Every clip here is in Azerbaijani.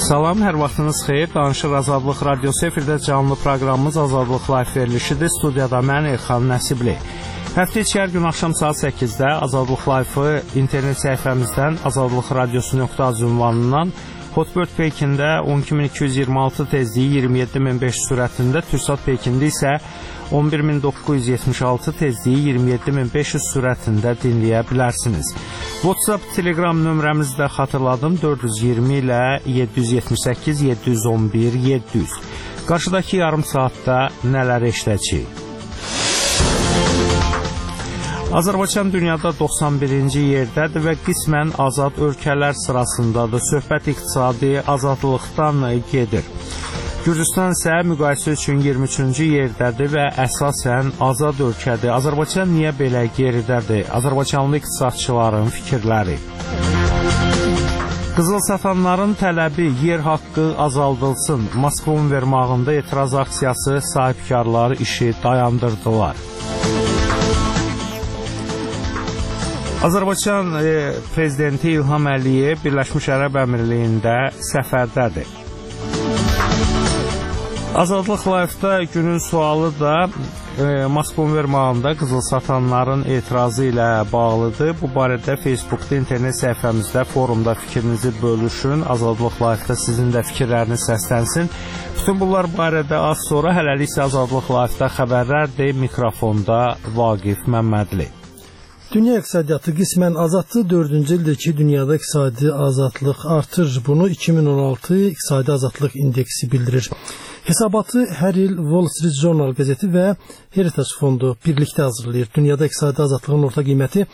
Salam, hər vaxtınız xeyir. Danışır Azadlıq Radiosu efirdə canlı proqramımız Azadlıq Live verilişidir. Studiyada mən Elxan Nəsibli. Həftə içi hər gün axşam saat 8-də Azadlıq Live-ı internet səhifəmizdən azadlıqradiosu.az ünvanından Hotbird Pekində 12226 tezliyi 27500 sürətində, Türksat Pekində isə 11976 tezliyi 27500 sürətində dinləyə bilərsiniz. WhatsApp, Telegram nömrəmizi də xatırladım, 420 ilə 778 711 700. Qarşıdakı yarım saatda nələr eşidəcəyik? Azərbaycan dünyada 91-ci yerdədir və qismən azad ölkələr sırasındadır. Söhbət iqtisadi azadlıqdan gedir. Gürcüstan isə müqayisə üçün 23-cü yerdədir və əsasən azad ölkədir. Azərbaycan niyə belə geridədir? Azərbaycanlı iqtisadçıların fikirləri. Qızıl satanların tələbi yer haqqı azaldılsın. Moskva Univermağında etiraz aksiyası sahibkarlar işi dayandırdılar. Azərbaycan prezidenti İlham Əliyev Birləşmiş Ərəb Əmirliyində səfərdədir. Azadlıq Live-da günün sualı da Moskva Univermağında qızıl satanların etirazı ilə bağlıdır. Bu barədə Facebookda, internet səhifəmizdə, forumda fikrinizi bölüşün. Azadlıq Live-da sizin də fikirləriniz səslənsin. Bütün bunlar barədə az sonra, hələlik isə Azadlıq Live-da xəbərlərdir. Mikrofonda Vaqif Məmmədli. Dünya iqtisadiyyatı qismən azaddır. 4-cü ildir ki, dünyada iqtisadi azadlıq artır. Bunu 2016 İqtisadi Azadlıq İndeksi bildirir. Hesabatı hər il Wall Street Journal qəzeti və Heritage Fondu birlikdə hazırlayır. Dünyada iqtisadi azadlığın orta qiyməti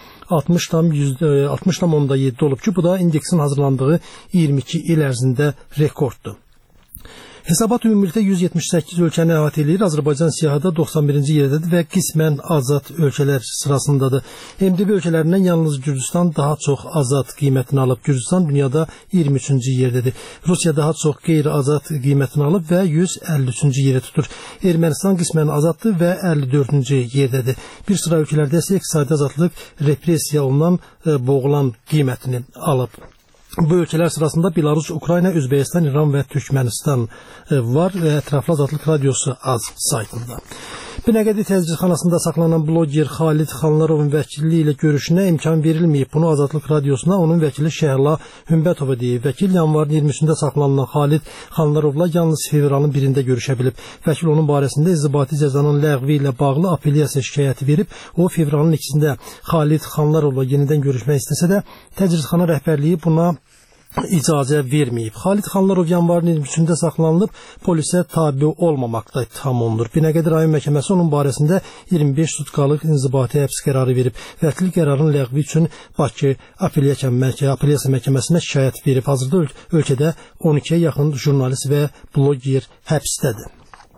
60,7 olub ki, bu da indeksin hazırlandığı 22 il ərzində rekorddur. Hesabat ümumilikdə 178 ölkəni əhatə edir. Azərbaycan siyahıda 91-ci yerdədir və qismən azad ölkələr sırasındadır. MDB ölkələrindən yalnız Gürcüstan daha çox azad qiymətini alıb. Gürcüstan dünyada 23-cü yerdədir. Rusiya daha çox qeyri-azad qiymətini alıb və 153-cü yeri tutur. Ermənistan qismən azaddır və 54-cü yerdədir. Bir sıra ölkələrdə isə iqtisadi azadlıq repressiya olunan, boğulan qiymətini alıb. Bu ölkələr sırasında Belarus, Ukrayna, Özbəkistan, İran və Türkmənistan var. Ətraflı Azadlıq Radiosu az saytında. Binəqədi təcridxanasında saxlanan bloger Xalid Xanlarovun vəkilliyi ilə görüşünə imkan verilməyib. Bunu Azadlıq Radiosuna onun vəkili Şəhla Hümbətova deyib. Vəkil yanvarın 20-sində saxlanılan Xalid Xanlarovla yalnız fevralın 1-də görüşə bilib. Vəkil onun barəsində inzibati cəzanın ləğvi ilə bağlı apellyasiya şikayəti verib. O, fevralın 2-sində Xalid Xanlarovla yenidən görüşmək istəsə də təcridxana rəhbərliyi buna icazə verməyib. Xalid Xanlarov yanvarın 23-də saxlanılıb, polisə tabi olmamaqda ittiham olunur. Binəqədi rayon məhkəməsi onun barəsində 25 sutkalıq inzibati həbs qərarı verib. Vəkil qərarın ləğvi üçün Bakı apellyasiya məhkəməsinə şikayət verib. Hazırda ölkədə 12-yə yaxın jurnalist və bloger həbsdədir.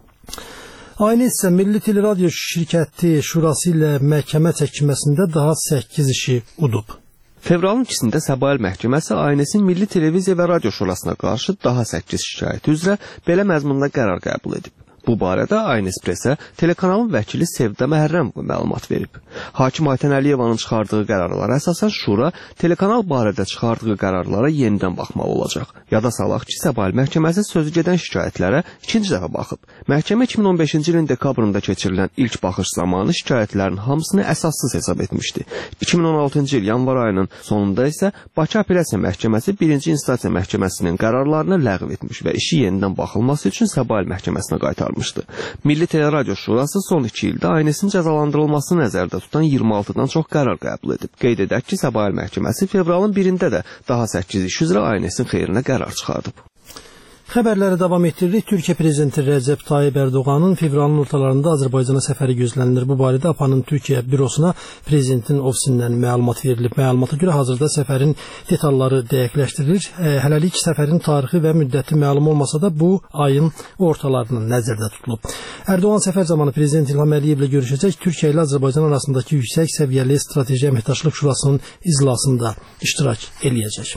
Aynı isə Milli Teleradio Şirkəti Şurası ilə məhkəmə çəkilməsində daha 8 işi udub. Fevralın 2-sində Səbail Məhkəməsi ANS-in Milli Televiziya və Radio Şurasına qarşı daha 8 şikayət üzrə belə məzmunda qərar qəbul edib. Bu barədə ANS Presə telekanalın vəkili Sevda Məhərrəmova məlumat verib. Hakim Aytən Əliyevanın çıxardığı qərarlara əsasən Şura telekanal barədə çıxardığı qərarlara yenidən baxmalı olacaq. Yada salaq ki, Səbail Məhkəməsi sözü gedən şikayətlərə ikinci dəfə baxıb. Məhkəmə 2015-ci ilin dekabrında keçirilən ilk baxış zamanı şikayətlərin hamısını əsassız hesab etmişdi. 2016-cı il yanvar ayının sonunda isə Bakı Apellyasiya Məhkəməsi 1-ci instansiya məhkəməsinin qərarlarını ləğv etmiş və işi yenidən baxılması üçün Səbail Məhkəməsinə qaytarmışdı. Milli Teleradio Şurası son 2 ildə ANS-in cəzalandırılmasını nəzərdə tutan 26-dan çox qərar qəbul edib. Qeyd edək ki, Səbail Məhkəməsi fevralın 1-də də daha 8 iş üzrə ANS-in xeyrinə qərar çıxardıb. Xəbərləri davam etdiririk. Türkiyə Prezidenti Rəcəb Tayyib Ərdoğanın fevralın ortalarında Azərbaycana səfəri gözlənilir. Bu barədə APA'nın Türkiyə bürosuna prezidentin ofisindən məlumat verilib. Məlumata görə hazırda səfərin detalları dəqiqləşdirilir. Hələlik səfərin tarixi və müddəti məlum olmasa da bu ayın ortalarının nəzərdə tutulub. Ərdoğan səfər zamanı Prezident İlham Əliyevlə görüşəcək. Türkiyə ilə Azərbaycan arasındakı yüksək səviyyəli strateji əməkdaşlıq şurasının iclasında iştirak eləyəcək.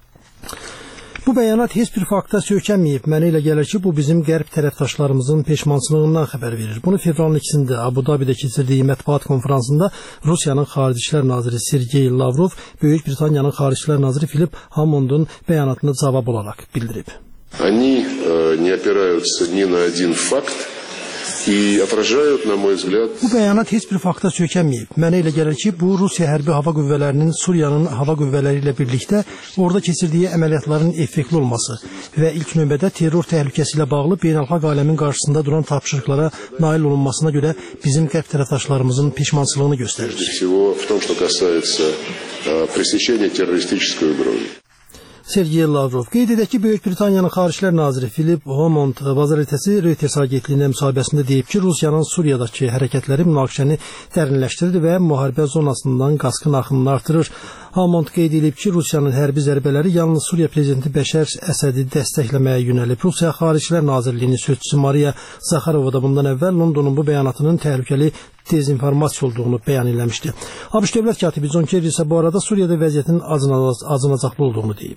Bu bəyanat heç bir fakta söykənməyib. Mənə elə gəlir ki, bu bizim qərb tərəfdaşlarımızın peşmançılığından xəbər verir. Bunu fevralın 2-sində Abu Dhabi'də keçirdiyi mətbuat konferansında Rusiyanın Xarici İşlər naziri Sergey Lavrov, Böyük Britaniyanın Xarici İşlər naziri Philip Hammondun bəyanatını cavab olaraq bildirib. Они не опираются ни на один факт и отражают, на мой взгляд... Bu bəyanat heç bir fakta söykənməyib. Mənə elə gəlir ki, bu Rusiya hərbi hava qüvvələrinin Suriyanın hava qüvvələri ilə birlikdə orada keçirdiyi əməliyyatların effektli olması və ilk növbədə terror təhlükəsi ilə bağlı beynəlxalq aləmin qarşısında duran tapşırıqlara nail olunmasına görə bizim qərb tərəfdaşlarımızın peşmançılığını göstərir. Всего в том, что касается пресечения террористической угрозы. Sergey Lavrov qeyd edək ki, Böyük Britaniyanın Xariclər naziri Philip Hammond bazar ertəsi Reuters agentliyinə müsahibəsində deyib ki, Rusiyanın Suriyadakı hərəkətləri münaqişəni dərinləşdirir və müharibə zonasından qaçqın axınını artırır. Hammond qeyd edib ki, Rusiyanın hərbi zərbələri yalnız Suriya prezidenti Bəşər Əsədi dəstəkləməyə yönəlib. Rusiya Xariclər Nazirliyinin sözçüsü Maria Zakharova da bundan əvvəl Londonun bu bəyanatının təhlükəli dezinformasiya olduğunu bəyan eləmişdi. ABŞ dövlət katibi John Kerry isə bu arada Suriyada vəziyyətin acınacaqlı olduğunu deyib.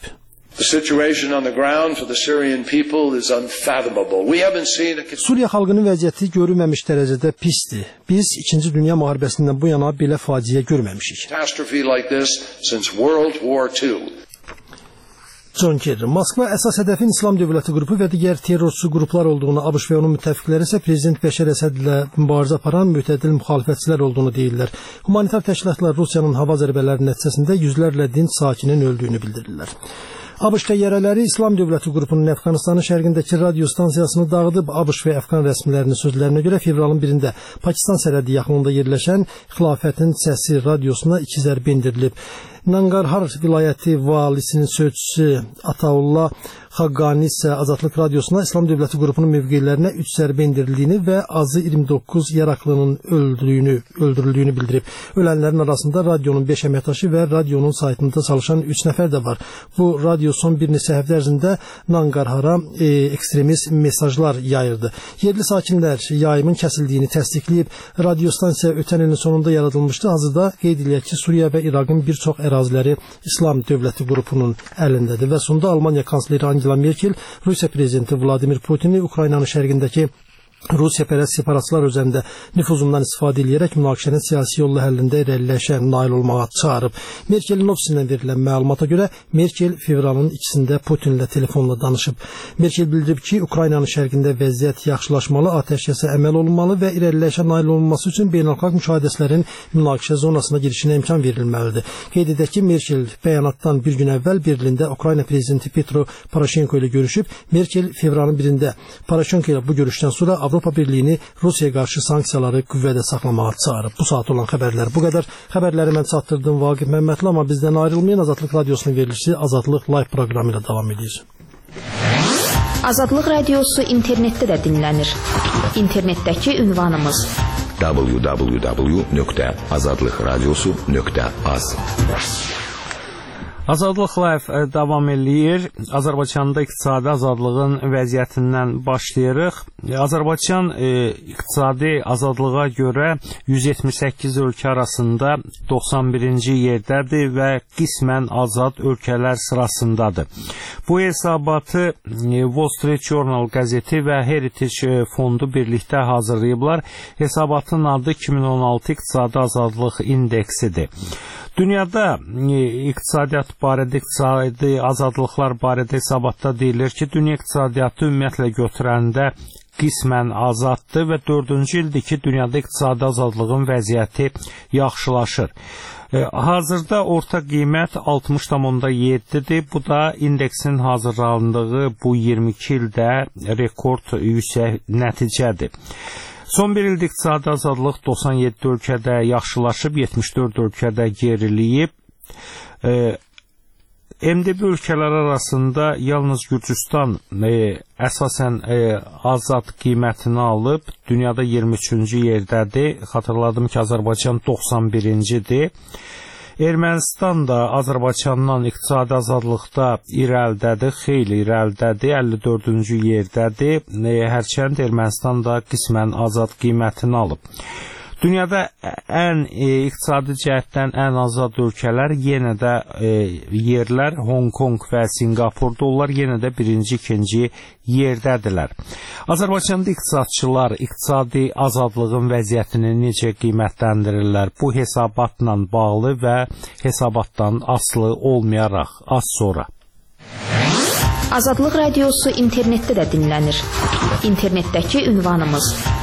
Suriya xalqının vəziyyəti görülməmiş dərəcədə pisdir. Biz 2-ci Dünya müharibəsindən bu yana belə faciə görməmişik. John Kerry, Moskva əsas hədəfin İslam Dövləti qrupu və digər terrorçu qruplar olduğunu, ABŞ və onun müttəfiqləri isə Prezident Bəşər Əsəd ilə mübarizə aparan mütəddil müxalifətçilər olduğunu deyirlər. Humanitar təşkilatlar Rusiyanın hava zərbələri nəticəsində yüzlərlə dinc sakinin öldüyünü bildirirlər. ABŞ təyyarələri İslam Dövləti qrupunun Əfqanistanın şərqindəki radio stansiyasını dağıdıb. ABŞ və Əfqan rəsmilərinin sözlərinə görə fevralın 1-də Pakistan sərhədi yaxınlığında yerləşən Xilafətin Səsi radiosuna 2 zərbə endirilib. Nangarhar vilayəti valisinin sözçüsü Ataullah Xaqqani isə Azadlıq radiosuna İslam Dövləti qrupunun mövqelərinə 3 zərbə endirildiyini və azı 29 yaraqlının öldürüldüyünü bildirib. Ölənlərin arasında radionun 5 əməkdaşı və radionun saytında çalışan 3 nəfər də var. Bu radio son bir neçə həftə ərzində Nangarhara ekstremist mesajlar yayırdı. Yerli sakinlər yayımın kəsildiyini təsdiqləyib. Radiostansiya ötən ilin sonunda yaradılmışdı. Hazırda qeyd edilək ki, Suriya və İraqın bir çox əraziləri İslam Dövləti qrupunun əlindədir və sonda Almaniya kansleri Angela Merkel, Rusiya prezidenti Vladimir Putini Ukraynanın şərqindəki Rusiyapərəst separatçılar üzərində nüfuzundan istifadə edərək münaqişənin siyasi yolla həllində irəliləyişə nail olmağa çağırıb. Merkelin ofisindən verilən məlumata görə Merkel fevralın 2-də Putinlə telefonla danışıb. Merkel bildirib ki, Ukraynanın şərqində vəziyyət yaxşılaşmalı, atəşkəsə əməl olunmalı və irəliləyişə nail olunması üçün beynəlxalq müşahidəçilərin münaqişə zonasına girişinə imkan verilməlidir. Qeyd edək ki, Merkel bəyanatdan bir gün əvvəl Berlində Ukrayna prezidenti Petro Poroshenko ilə görüşüb. Merkel fevralın 1-də Poroshenko ilə bu görüşdən sonra Avropa Birliyini Rusiyaya qarşı sanksiyaları qüvvədə saxlamağa çağırıb. Bu saat olan xəbərlər bu qədər. Xəbərləri mən çatdırdım Vaqif Məmmədli, amma bizdən ayrılmayın. Azadlıq radiosunun verilişi Azadlıq live proqramı ilə davam edir. Azadlıq radiosu internetdə də dinlənir. İnternetdəki ünvanımız www.azadlıqradiosu.az. Azadlıq Live davam eləyir. Azərbaycanda iqtisadi azadlığın vəziyyətindən başlayırıq. Azərbaycan iqtisadi azadlığa görə 178 ölkə arasında 91-ci yerdədir və qismən azad ölkələr sırasındadır. Bu hesabatı Wall Street Journal qəzeti və Heritage fondu birlikdə hazırlayıblar. Hesabatın adı 2016 İqtisadi Azadlıq İndeksidir. Dünyada iqtisadiyyat barədə, iqtisadi azadlıqlar barədə hesabatda deyilir ki, dünya iqtisadiyyatı ümumiyyətlə götürəndə qismən azaddır və 4-cü ildir ki, dünyada iqtisadi azadlığın vəziyyəti yaxşılaşır. Hazırda orta qiymət 60,7-dir. Bu da indeksin hazırlandığı bu 22 ildə rekord yüksək nəticədir. Son bir ildə iqtisadi azadlıq 97 ölkədə yaxşılaşıb, 74 ölkədə geriliyib. MDB ölkələr arasında yalnız Gürcüstan əsasən azad qiymətini alıb, dünyada 23-cü yerdədir. Xatırladım ki, Azərbaycan 91-cidir. Ermənistan da Azərbaycandan iqtisadi azadlıqda irəlidədir, xeyli irəlidədir, 54-cü yerdədir. Hərçənd Ermənistan da qismən azad qiymətini alıb. Dünyada iqtisadi cəhətdən ən azad ölkələr yenə də yerlər Hong Kong və Singapurda, onlar yenə də birinci, ikinci yerdədirlər. Azərbaycanda iqtisadçılar iqtisadi azadlığın vəziyyətini necə qiymətləndirirlər? Bu hesabatla bağlı və hesabatdan asılı olmayaraq az sonra. Azadlıq Radiosu internetdə də dinlənir. İnternetdəki ünvanımız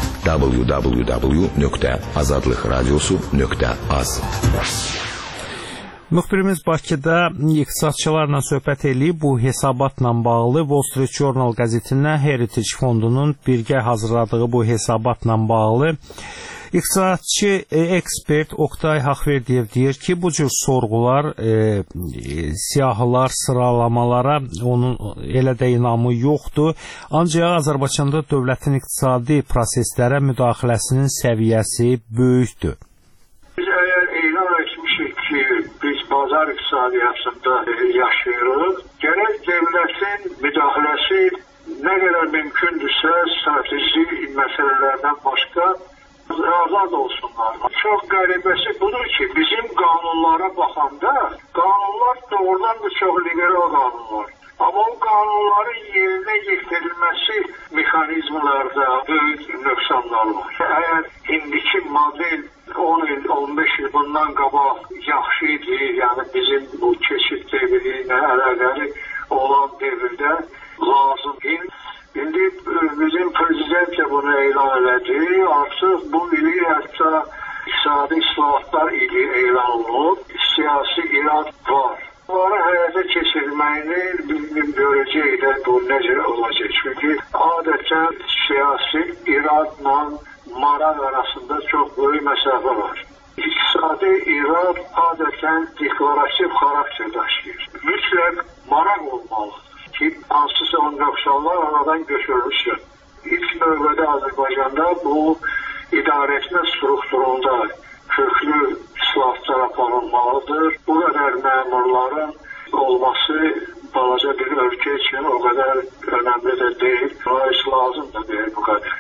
www.azadlıqradiosu.az. Müxbirimiz Bakıda iqtisadçılarla söhbət eləyib. Bu hesabatla bağlı Wall Street Journal qəzetindən Heritage Fondunun birgə hazırladığı bu hesabatla bağlı İqtisadçı ekspert Oktay Haqverdiyev deyir ki, bu cür sorğular, siyahılar, sıralamalara onun elə də inamı yoxdur. Ancaq Azərbaycanda dövlətin iqtisadi proseslərə müdaxiləsinin səviyyəsi böyükdür. Biz əgər elan etmişik ki, biz bazar iqtisadiyyatında yaşayırıq, gərək dövlətin müdaxiləsi nə qədər mümkündürsə strateji məsələlərdən başqa azad olsunlar. Çox qəribəsi budur ki, bizim qanunlara baxanda qanunlar doğrudan da çox liberal qanunlar. Amma o qanunların yerinə yetirilməsi mexanizmlərdə böyük nöqsanlar var. Əgər indiki model 10 il, 15 il bundan qabaq yaxşı idi, yəni bizim bu keçid devri ilə əlaqəli olan devirdə lazım idi. İndi bizim prezident də bunu elan elədi. Artıq bu ili hətta iqtisadi islahatlar ili elan olunub. Siyasi irad var. Bunları həyata keçirməyini biz görəcəyik də bu necə olacaq. Çünki adətən siyasi iradla maraq arasında çox böyük məsafə var. İqtisadi irad adətən deklarativ xarakter daşıyır. Mütləq maraq olmalıdır ki, hansısa o nöqsanlar aradan götürülsün. İlk növbədə Azərbaycanda bu idarəetmə strukturunda köklü islahatlar aparılmalıdır. Bu qədər məmurların olması balaca bir ölkə üçün o qədər önəmli də deyil. Rais lazım da deyil bu qədər.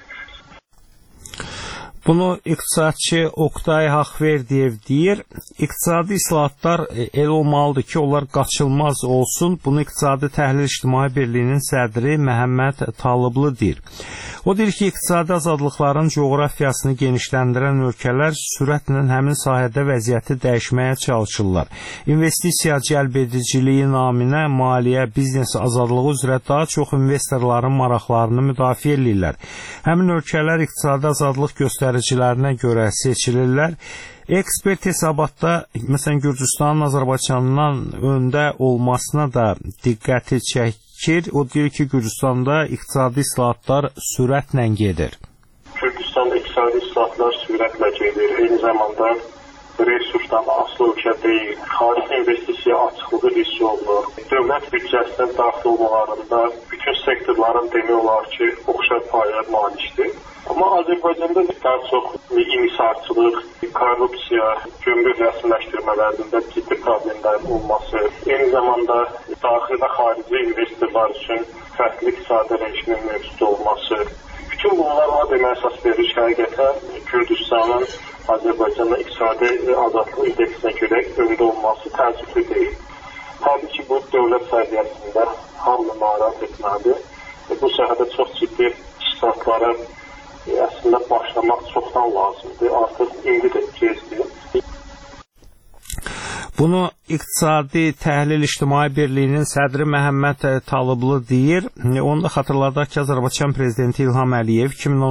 Bunu iqtisadçı Oktay Haqverdiyev deyir. İqtisadi islahatlar el olmalıdır ki, onlar qaçılmaz olsun. Bunu İqtisadi Təhlil İctimai Birliyinin sədri Məhəmməd Talıblı deyir. O deyir ki, iqtisadi azadlıqların coğrafiyasını genişləndirən ölkələr sürətlə həmin sahədə vəziyyəti dəyişməyə çalışırlar. İnvestisiya cəlb ediciliyi naminə maliyyə, biznes azadlığı üzrə daha çox investorların maraqlarını müdafiə edirlər. Həmin ölkələr iqtisadi azadlıq göstəricilərinə görə seçilirlər. Ekspert hesabatda, məsələn, Gürcüstanın Azərbaycandan öndə olmasına da diqqəti çəkir. O deyir ki, Gürcüstanda iqtisadi islahatlar sürətlə gedir. Gürcüstanda iqtisadi islahatlar sürətlə gedir. Eyni zamanda resursdan asılı ölkə deyil. Xarici investisiya açıqlığı hiss olunur. Dövlət büdcəsindən daxil olmalarında bütün sektorların demək olar ki, oxşar paylar malikdir. Amma Azərbaycanda daha çox inhisarçılıq, korrupsiya, gömrük rəsmiləşdirmələrində ciddi problemlərin olması, eyni zamanda daxili və xarici investorlar üçün fərqli iqtisadi rejimin mövcud olması. Bütün bunlar ona demək əsas verir ki, həqiqətən Gürcüstanın Azərbaycanda iqtisadi azadlıq indeksinə görə öndə olması təəssüflü deyil. Təbii ki, bu dövlət səviyyəsində hamı narazı etməlidir. Bu sahədə çox ciddi islahatlara əslində başlamaq çoxdan lazımdır. Artıq indi də gezdir. Bunu İqtisadi Təhlil İctimai Birliyinin sədri Məhəmməd Talıblı deyir. Onu da xatırladaq ki, Azərbaycan Prezidenti İlham Əliyev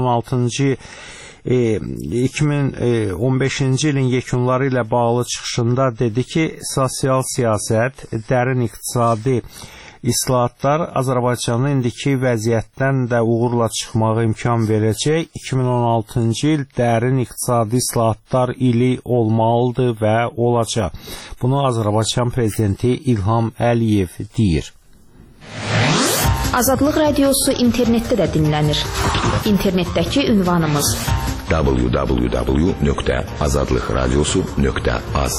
2015-ci ilin yekunları ilə bağlı çıxışında dedi ki, sosial siyasət, dərin iqtisadi islahatlar Azərbaycanın indiki vəziyyətdən də uğurla çıxmağa imkan verəcək. 2016-cı il dərin iqtisadi islahatlar ili olmalıdır və olacaq. Bunu Azərbaycan Prezidenti İlham Əliyev deyir. Azadlıq Radiosu internetdə də dinlənir. İnternetdəki ünvanımız www.azadlıqradiosu.az.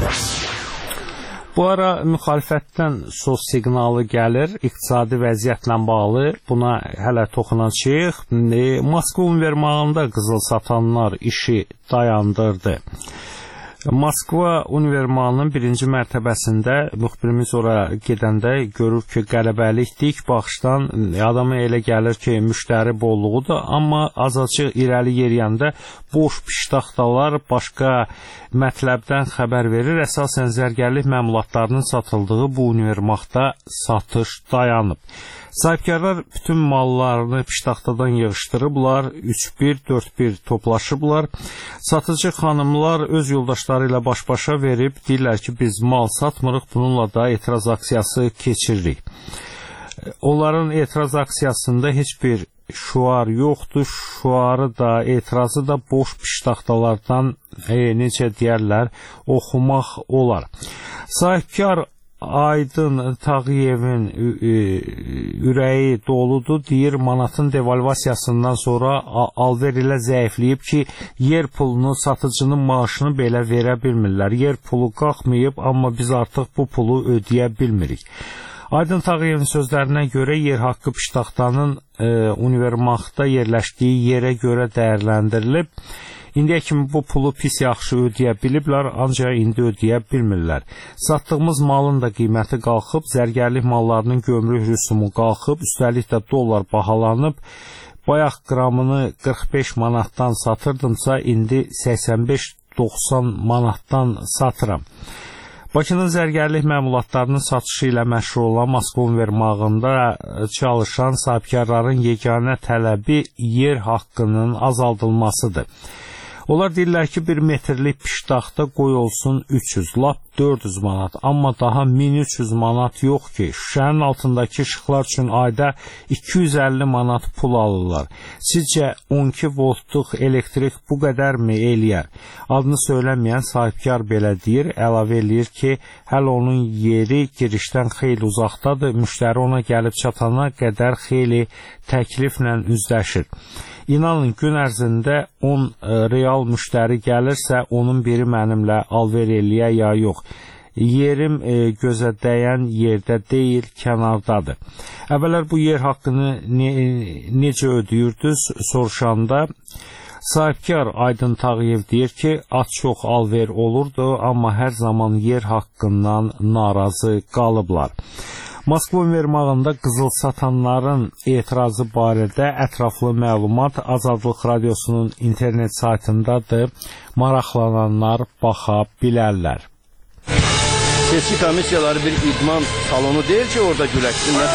Bu ara müxalifətdən sos siqnalı gəlir, iqtisadi vəziyyətlə bağlı, buna hələ toxunacağıq. Moskva Univermağında qızıl satanlar işi dayandırdı. Moskva Univermalının birinci mərtəbəsində müxbirimiz ora gedəndə görür ki, qələbəlik dik baxışdan adama elə gəlir ki, müştəri bolluğudur, amma azacıq irəli yeriyəndə boş piştaxtalar başqa mətləbdən xəbər verir. Əsasən zərgərlik məmulatlarının satıldığı bu univermaqda satış dayanıb. Sahibkarlar bütün mallarını piştaxtadan yığışdırıblar, 3-1, 4-1 toplaşıblar. Satıcı xanımlar öz yoldaşları ilə baş-başa verib, deyirlər ki, biz mal satmırıq, bununla da etiraz aksiyası keçiririk. Onların etiraz aksiyasında heç bir şuar yoxdur, şuarı da, etirazı da boş piştaxtalardan, necə deyərlər, oxumaq olar. Sahibkar Aydın Tağıyevin ürəyi doludur, deyir, manatın devalvasiyasından sonra alver ilə zəifləyib ki, yer pulunu, satıcının maaşını belə verə bilmirlər. Yer pulu qalxmayıb, amma biz artıq bu pulu ödəyə bilmirik. Aydın Tağıyevin sözlərinə görə yer haqqı piştaxtanın univermaqda yerləşdiyi yerə görə dəyərləndirilib. İndiyə kimi bu pulu pis yaxşı ödəyə biliblər, ancaq indi ödəyə bilmirlər. Satdığımız malın da qiyməti qalxıb, zərgərlik mallarının gömrük rüsumu qalxıb, üstəlik də dollar bahalanıb. Bayaq qramını 45 manatdan satırdımsa, indi 85-90 manatdan satıram. Bakının zərgərlik məmulatlarının satışı ilə məşğul olan Moskva Univermağında çalışan sahibkarların yeganə tələbi yer haqqının azaldılmasıdır. Onlar deyirlər ki, 1 metrlik piştaxta qoy olsun 300, lap 400 manat, amma daha 1300 manat yox ki, şüşənin altındakı işıqlar üçün ayda 250 manat pul alırlar. Sizcə 12 voltluq elektrik bu qədər mi eləyər? Adını söyləməyən sahibkar belə deyir, əlavə eləyir ki, hələ onun yeri girişdən xeyli uzaqdadır, müştəri ona gəlib çatana qədər xeyli təkliflə üzləşir. İnanın, gün ərzində 10 real müştəri gəlirsə, onun biri mənimlə alver eləyə ya yox. Yerim gözə dəyən yerdə deyil, kənardadır. Əvvəllər bu yer haqqını necə ödəyirdiniz soruşanda, sahibkar Aydın Tağıyev deyir ki, çox alver olurdu, amma hər zaman yer haqqından narazı qalıblar. Moskva Univermağında qızıl satanların etirazı barədə ətraflı məlumat Azadlıq Radiosunun internet saytındadır. Maraqlananlar baxa bilərlər. Seçki komissiyaları bir idman salonu deyil ki, orada güləşsinlər.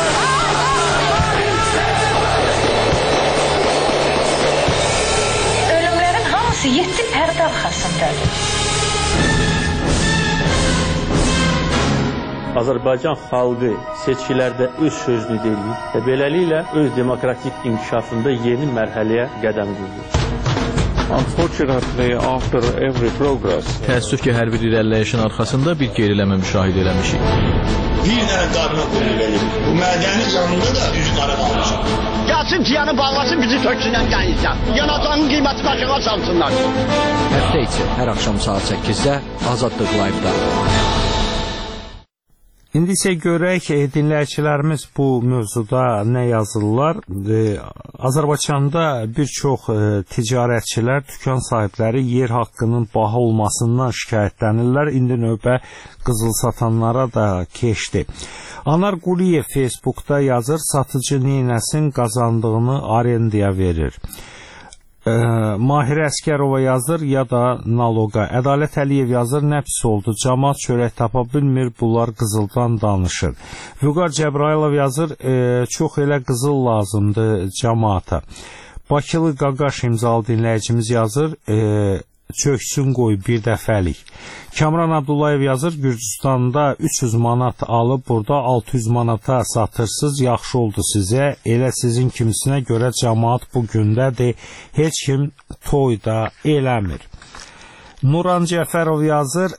Ölümlərin hamısı 7 pərdə arxasındadır. Azərbaycan xalqı seçkilərdə öz sözünü deyir və beləliklə öz demokratik inkişafında yeni mərhələyə qədəm qoyur. Unfortunately, after every progress, təəssüf ki, hər bir irəliləyişin arxasında bir geriləmə müşahidə eləmişik. Bir dənə qarına qoyulur. Bu mədəni canında da düz qara qalmışıq. Gəlsin ciyanı bağlasın, bizi töksünən gəlirsən. Yanacağın qiyməti aşağı salsınlar. Həftə içi hər axşam saat 8-də Azadlıq Live-da. İndi isə görək, dinləyicilərimiz bu mövzuda nə yazırlar. Azərbaycanda bir çox ticarətçilər, dükan sahibləri yer haqqının baha olmasından şikayətlənirlər. İndi növbə qızıl satanlara da keçdi. Anar Quliyev Facebookda yazır, satıcı neynəsin, qazandığını arendaya verir. Mahirə Əskərova yazır, ya da naloqa. Ədalət Əliyev yazır, nə pis oldu, cəmaat çörək tapa bilmir, bunlar qızıldan danışır. Vüqar Cəbrayılov yazır, çox elə qızıl lazımdır cəmaata. Bakılı Qaqaş imzalı dinləyicimiz yazır, çöksün qoy bir dəfəlik. Kamran Abdullayev yazır, Gürcüstanda 300 manat alıb burada 600 manata satırsınız, yaxşı oldu sizə. Elə sizin kimisinə görə cəmaat bu gündədir, heç kim toy da eləmir. Nuran Cəfərov yazır,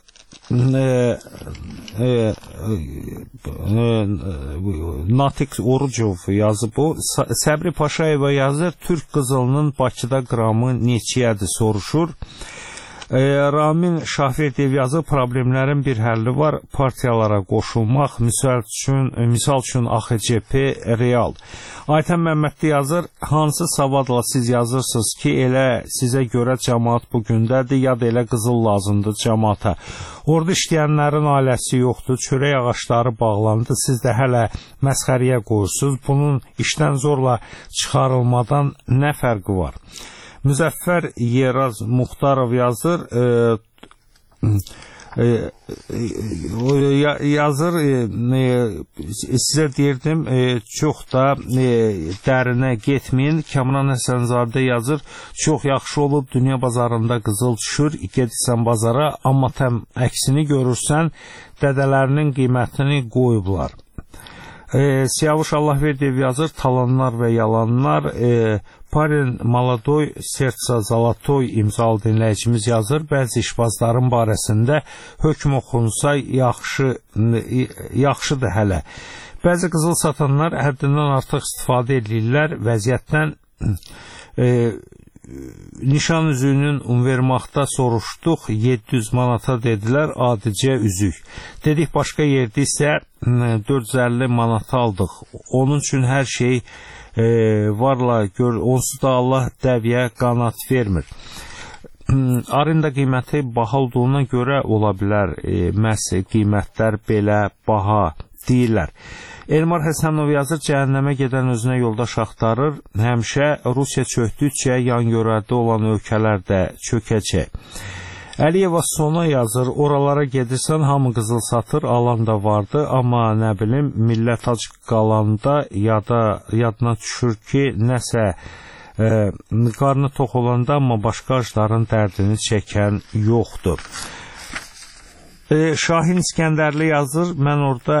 Natiq Orucov yazıb bu. Səbri Paşayeva yazır, Türk qızılının Bakıda qramı neçəyədir soruşur. Ramin Şahverdiyev yazır, problemlərin bir həlli var, partiyalara qoşulmaq, misal üçün AXCP real. Aytən Məmmədli yazır, hansı savadla siz yazırsınız ki, elə sizə görə cəmaat bugündədir, ya da elə qızıl lazımdır cəmaata. Orada işləyənlərin ailəsi yoxdur, çörək ağaçları bağlandı, siz də hələ məsxəriyə qoyursunuz. Bunun işdən zorla çıxarılmadan nə fərqi var? Müzəffər Yeraz Muxtarov yazır, sizə deyirdim, çox da dərinə getməyin. Kamran Həsənzadə yazır, çox yaxşı olub, dünya bazarında qızıl düşür, gedirsən bazara, amma təm əksini görürsən, dədələrinin qiymətini qoyublar. Siyavuş Allahverdiyev yazır, talanlar və yalanlar. Parin Maladoy Sertsa Zalatoy imzalı dinləyicimiz yazır, bəzi işbazların barəsində hökm oxunsa yaxşıdır hələ. Bəzi qızıl satanlar həddindən artıq istifadə edirlər vəziyyətdən. Nişan üzüyünün Univermaqda soruşduq, 700 manata dedilər, adicə üzük. Dedik, başqa yerdə isə 450 manata aldıq. Onun üçün hər şey varla gör, onsuz da Allah dəviyə qanat vermir. Arenda qiyməti baha olduğuna görə ola bilər, məhz qiymətlər belə baha deyirlər. Elmar Həsənov yazır, cəhənnəmə gedən özünə yoldaş axtarır, həmişə Rusiya çöktükcə yan görərdə olan ölkələr də çökəcək. Əliyeva sona yazır, oralara gedirsən, hamı qızıl satır, alan da vardı, amma nə bilim, millət ac qalanda yadına düşür ki, nəsə qarnı tox olanda, amma başqa acların dərdini çəkən yoxdur. Şahin İskəndərli yazır, mən orada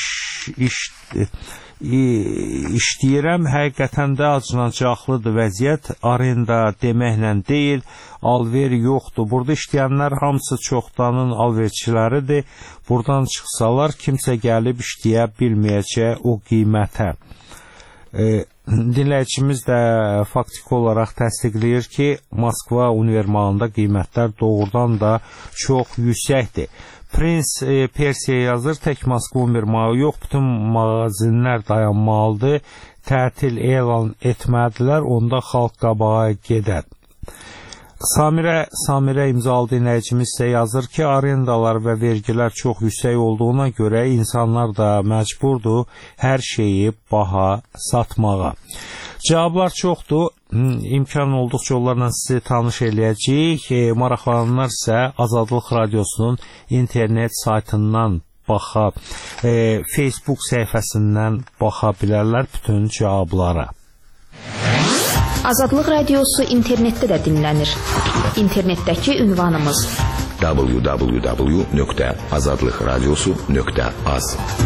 işləyirəm, həqiqətən də acınacaqlıdır vəziyyət, arenda deməklə deyil, alver yoxdur. Burada işləyənlər hamısı çoxdanın alverçiləridir, buradan çıxsalar kimsə gəlib işləyə bilməyəcək o qiymətə. Dinləyicimiz də faktiki olaraq təsdiqləyir ki, Moskva univermağında qiymətlər doğrudan da çox yüksəkdir. Prins Persiya yazır, tək Moskva univermağı yox, bütün mağazinlər dayanmalıdır, tətil elan etmədilər, onda xalq qabağa gedər. Samirə imzalı dinləyicimiz isə yazır ki, arendalar və vergilər çox yüksək olduğuna görə insanlar da məcburdur hər şeyi baha satmağa. Cavablar çoxdur, imkan olduqca onlarla sizi tanış eləyəcəyik. Maraqlananlar isə Azadlıq Radiosunun internet saytından baxa, Facebook səhifəsindən baxa bilərlər bütün cavablara. Azadlıq Radiosu internetdə də dinlənir. İnternetdəki ünvanımız www.azadlıqradiosu.az.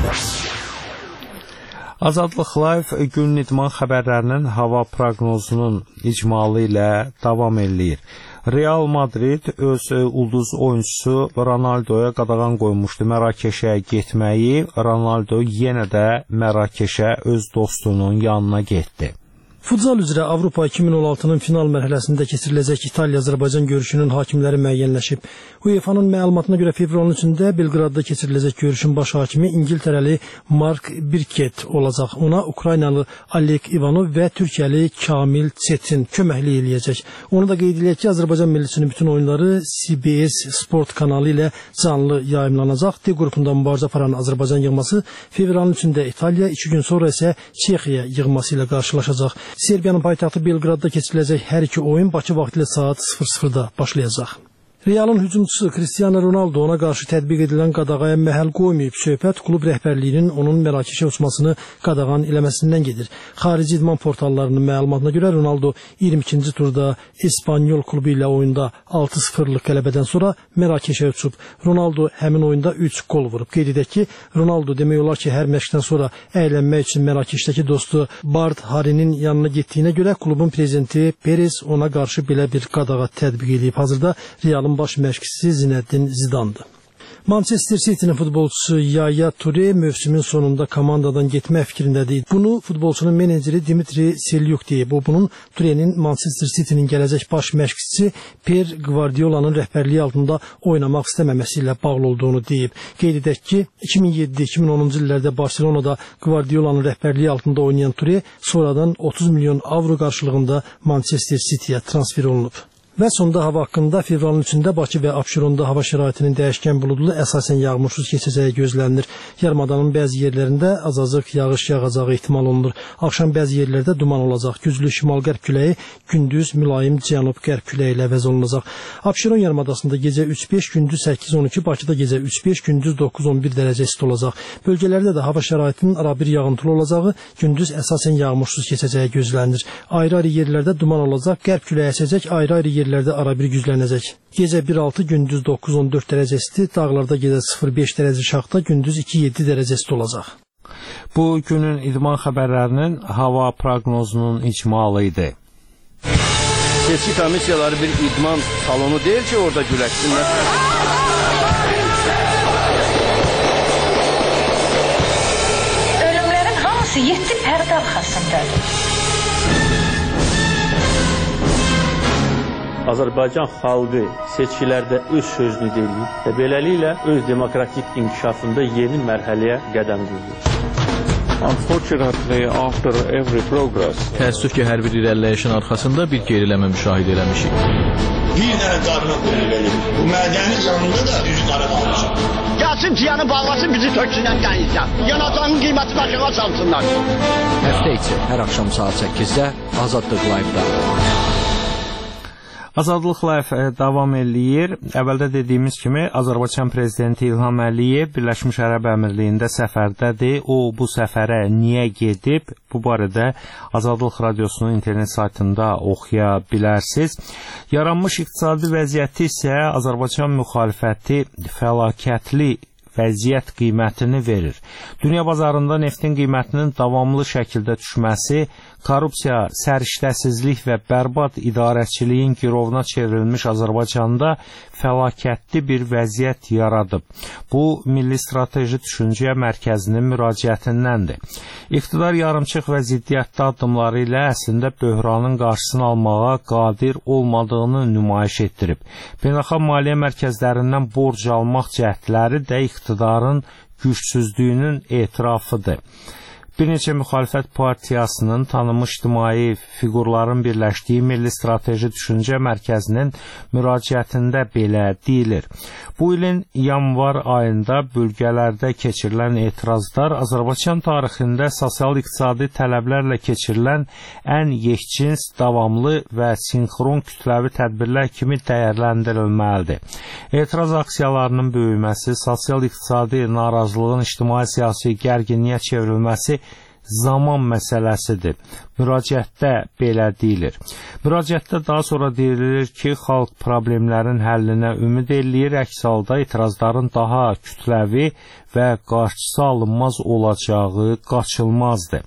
Azadlıq Live günün idman xəbərlərinin hava proqnozunun icmalı ilə davam eləyir. Real Madrid öz ulduz oyuncusu Ronaldoya qadağan qoymuşdu Mərakeşə getməyi. Ronaldo yenə də Mərakeşə öz dostunun yanına getdi. Futsal üzrə Avropa 2016-nın final mərhələsində keçiriləcək İtaliya-Azərbaycan görüşünün hakimləri müəyyənləşib. UEFA-nın məlumatına görə fevralın 3-də Belqradda keçiriləcək görüşün baş hakimi İngiltərəli Mark Birkett olacaq. Ona Ukraynalı Alek Ivanov və Türkiyəli Kamil Çetin köməklik eləyəcək. Onu da qeyd edək ki, Azərbaycan millisinin bütün oyunları CBS Sport kanalı ilə canlı yayımlanacaq. D qrupunda mübarizə aparan Azərbaycan yığması fevralın 3-də İtaliya, 2 gün sonra isə Çexiya yığması ilə qarşılaşacaq. Serbiyanın paytaxtı Belqradda keçiriləcək hər iki oyun Bakı vaxtı ilə saat 00-da başlayacaq. Realın hücumçusu Cristiano Ronaldo ona qarşı tətbiq edilən qadağaya məhəl qoymayıb. Söhbət klub rəhbərliyinin onun Mərakeşə uçmasını qadağan eləməsindən gedir. Xarici idman portallarının məlumatına görə Ronaldo 22-ci turda İspanyol klubu ilə oyunda 6-0'lıq qələbədən sonra Mərakeşə uçub. Ronaldo həmin oyunda 3 gol vurub. Qeyd edək ki, Ronaldo demək olar ki, hər məşqdən sonra əylənmək üçün Mərakeşdəki dostu Bard Harinin yanına getdiyinə görə klubun prezidenti Perez ona qarşı belə bir qadağa tətbiq edib. Hazırda Realın baş məşqçisi Zinəddin Zidandır. Manchester City'nin futbolçusu Yaya Toure mövsümün sonunda komandadan getmək fikrindədir. Bunu futbolçunun meneceri Dimitri Selyuk deyib. Bunun Toure'nin Manchester City'nin gələcək baş məşqçisi Per Guardiola'nın rəhbərliyi altında oynamaq istəməməsi ilə bağlı olduğunu deyib. Qeyd edək ki, 2007-2010-cu illərdə Barcelona'da Guardiola'nın rəhbərliyi altında oynayan Toure sonradan 30 milyon avro qarşılığında Manchester City'yə transfer olunub. Və sonda hava haqqında fevralın 3-də Bakı və Abşeronda hava şəraitinin dəyişkən buludlu, əsasən yağmursuz keçəcəyi gözlənilir. Yarımadanın bəzi yerlərində azacıq yağış yağacağı ehtimal olunur. Axşam bəzi yerlərdə duman olacaq. Güclü şimal-qərb küləyi, gündüz mülayim cənub-qərb küləyi ilə əvəz olunacaq. Abşeron yarımadasında gecə 3-5, gündüz 8-12, Bakıda gecə 3-5, gündüz 9-11 dərəcə isti olacaq. Bölgələrdə də hava şəraitinin arabir yağıntılı olacağı, gündüz əsasən yağmursuz keçəcəyi gözlənilir. Ayrı-ayrı yerlərdə duman olacaq, qərb küləyi əsəcək, ayrı-ayrı yerlərdə arabir güclənəcək. Gecə 1-6, gündüz 9-14 dərəcə isti, dağlarda gecə 0-5 dərəcə şaxta, gündüz 2-7 dərəcə isti olacaq. Bu günün idman xəbərlərinin hava proqnozunun icmalı idi. Seçki komissiyaları bir idman salonu deyil ki, orada güləşsinlər. Ölümlərin hamısı 7 pərdə arxasındadır. Azərbaycan xalqı seçkilərdə öz sözünü deyir və beləliklə öz demokratik inkişafında yeni mərhələyə qədəm qoyur. Unfortunately, after every progress, təəssüf ki, hər bir irəliləyişin arxasında bir geriləmə müşahidə eləmişik. Bir dənə qarına qulluq bu mədəni canında da düz qara qalmışıq. Gəlsin ciyanı bağlasın, bizi töksünən dənizdən. Yanacağın qiyməti başına salsınlar. Həftə içi hər axşam saat 8-də Azadlıq Live-da. Azadlıq Live davam eləyir. Əvvəldə dediyimiz kimi Azərbaycan prezidenti İlham Əliyev Birləşmiş Ərəb Əmirliyində səfərdədir. O bu səfərə niyə gedib? Bu barədə Azadlıq Radiosunun internet saytında oxuya bilərsiniz. Yaranmış iqtisadi vəziyyəti isə Azərbaycan müxalifəti fəlakətli vəziyyət qiymətini verir. Dünya bazarında neftin qiymətinin davamlı şəkildə düşməsi, korrupsiya, səriştəsizlik və bərbad idarəçiliyin girovuna çevrilmiş Azərbaycanda fəlakətli bir vəziyyət yaradıb. Bu, Milli Strateji Düşüncə Mərkəzinin müraciətindəndir. İqtidar yarımçıq və ziddiyyətli addımları ilə əslində böhranın qarşısını almağa qadir olmadığını nümayiş etdirib. Beynəlxalq maliyyə mərkəzlərindən borc almaq cəhdləri də iqtidarın gücsüzlüyünün etirafıdır. Bir neçə müxalifət partiyasının tanınmış ictimai fiqurların birləşdiyi Milli Strateji Düşüncə Mərkəzinin müraciətində belə deyilir. Bu ilin yanvar ayında bölgələrdə keçirilən etirazlar Azərbaycan tarixində sosial-iqtisadi tələblərlə keçirilən ən yekcins, davamlı və sinxron kütləvi tədbirlər kimi dəyərləndirilməlidir. Etiraz aksiyalarının böyüməsi, sosial-iqtisadi narazılığın ictimai-siyasi gərginliyə çevrilməsi zaman məsələsidir. Müraciətdə belə deyilir. Müraciətdə daha sonra deyilir ki, xalq problemlərin həllinə ümid eləyir, əks halda etirazların daha kütləvi və qarşısı alınmaz olacağı qaçılmazdır.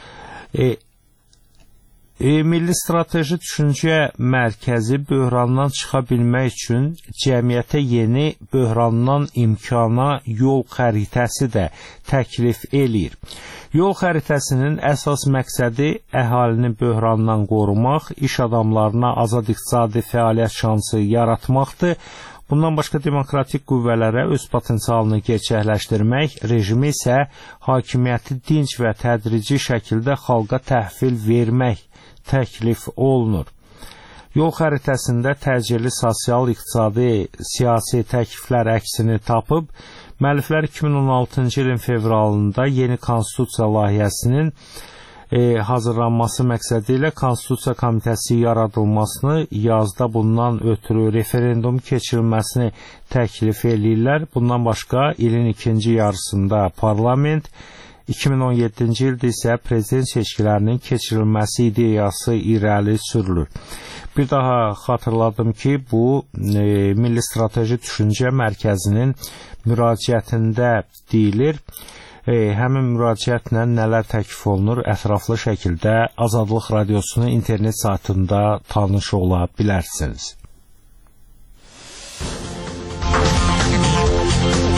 Milli Strateji Düşüncə Mərkəzi böhrandan çıxa bilmək üçün cəmiyyətə yeni böhrandan imkana yol xəritəsi də təklif eləyir. Yol xəritəsinin əsas məqsədi əhalini böhrandan qorumaq, iş adamlarına azad iqtisadi fəaliyyət şansı yaratmaqdır. Bundan başqa demokratik qüvvələrə öz potensialını gerçəkləşdirmək, rejimi isə hakimiyyəti dinc və tədrici şəkildə xalqa təhvil vermək təklif olunur. Yol xəritəsində təcili sosial, iqtisadi, siyasi təkliflər əksini tapıb, müəlliflər 2016-cı ilin fevralında yeni konstitusiya layihəsinin hazırlanması məqsədi ilə Konstitusiya Komitəsi yaradılmasını, yazda bundan ötürü referendum keçirilməsini təklif eləyirlər. Bundan başqa ilin ikinci yarısında parlament, 2017-ci ildə isə prezident seçkilərinin keçirilməsi ideyası irəli sürülür. Bir daha xatırladım ki, bu Milli Strateji Düşüncə Mərkəzinin müraciətində deyilir. Həmin müraciətlə nələr təklif olunur, ətraflı şəkildə Azadlıq Radiosunun internet saytında tanış ola bilərsiniz.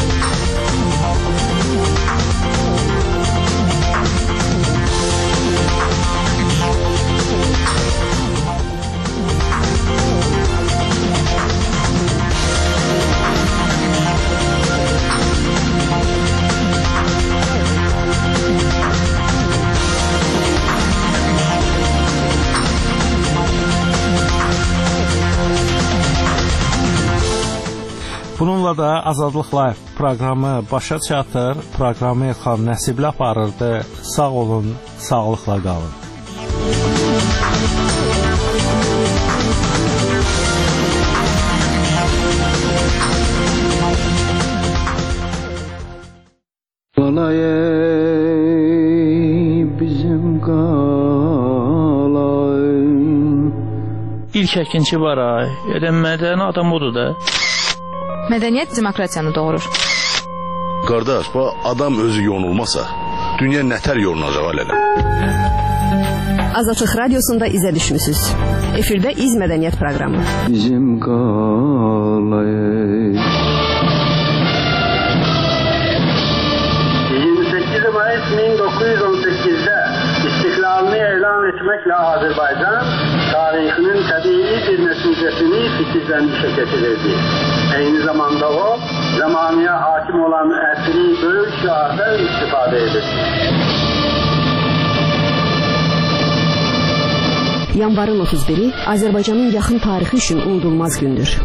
Bununla da Azadlıq Live proqramı başa çatır. Proqramı Elxan Nəsibli aparırdı. Sağ olun, sağlıqla qalın. Bizim qalayım. İlk əkinçi var ay. Mədəni adam odur da. Mədəniyyət demokratiyanı doğurur. Qardaş, bu adam özü yonulmasa, dünya nətər yolunacaq alələ? Azadlıq Radiosunda izə düşmüsünüz. Efirdə İz Mədəniyyət proqramı. Bizim qalayım. 28 Mayıs 1918'de istiklalini elan etmekle Azerbaycan tarihinin tabii bir neticesini fikirlenmişe getirirdi. Aynı zamanda o, zamanıya hakim olan əsri böyük şiardan istifade edir. Yanvarın 31'i Azerbaycanın yaxın tarixi üçün unudulmaz gündür.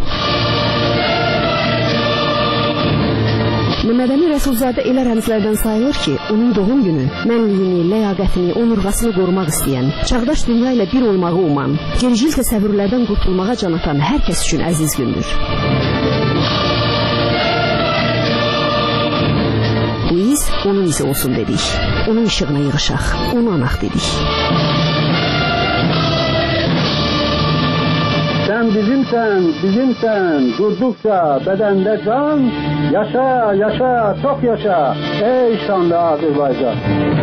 Məhəmmədəmin Rəsulzadə elə rəmzlərdən sayılır ki, onun doğum günü mənliyini, ləyaqətini, onurğasını qorumaq istəyən, çağdaş dünya ilə bir olmağı uman, gericil təsəvvürlərdən qurtulmağa can atan hər kəs üçün əziz gündür. Bu iz onun izi olsun dedik, onun işığına yığışaq, onu anaq dedik. Sen bizimsen, durdukça bedende can, yaşa, yaşa, çok yaşa, ey şanlı Azerbaycan.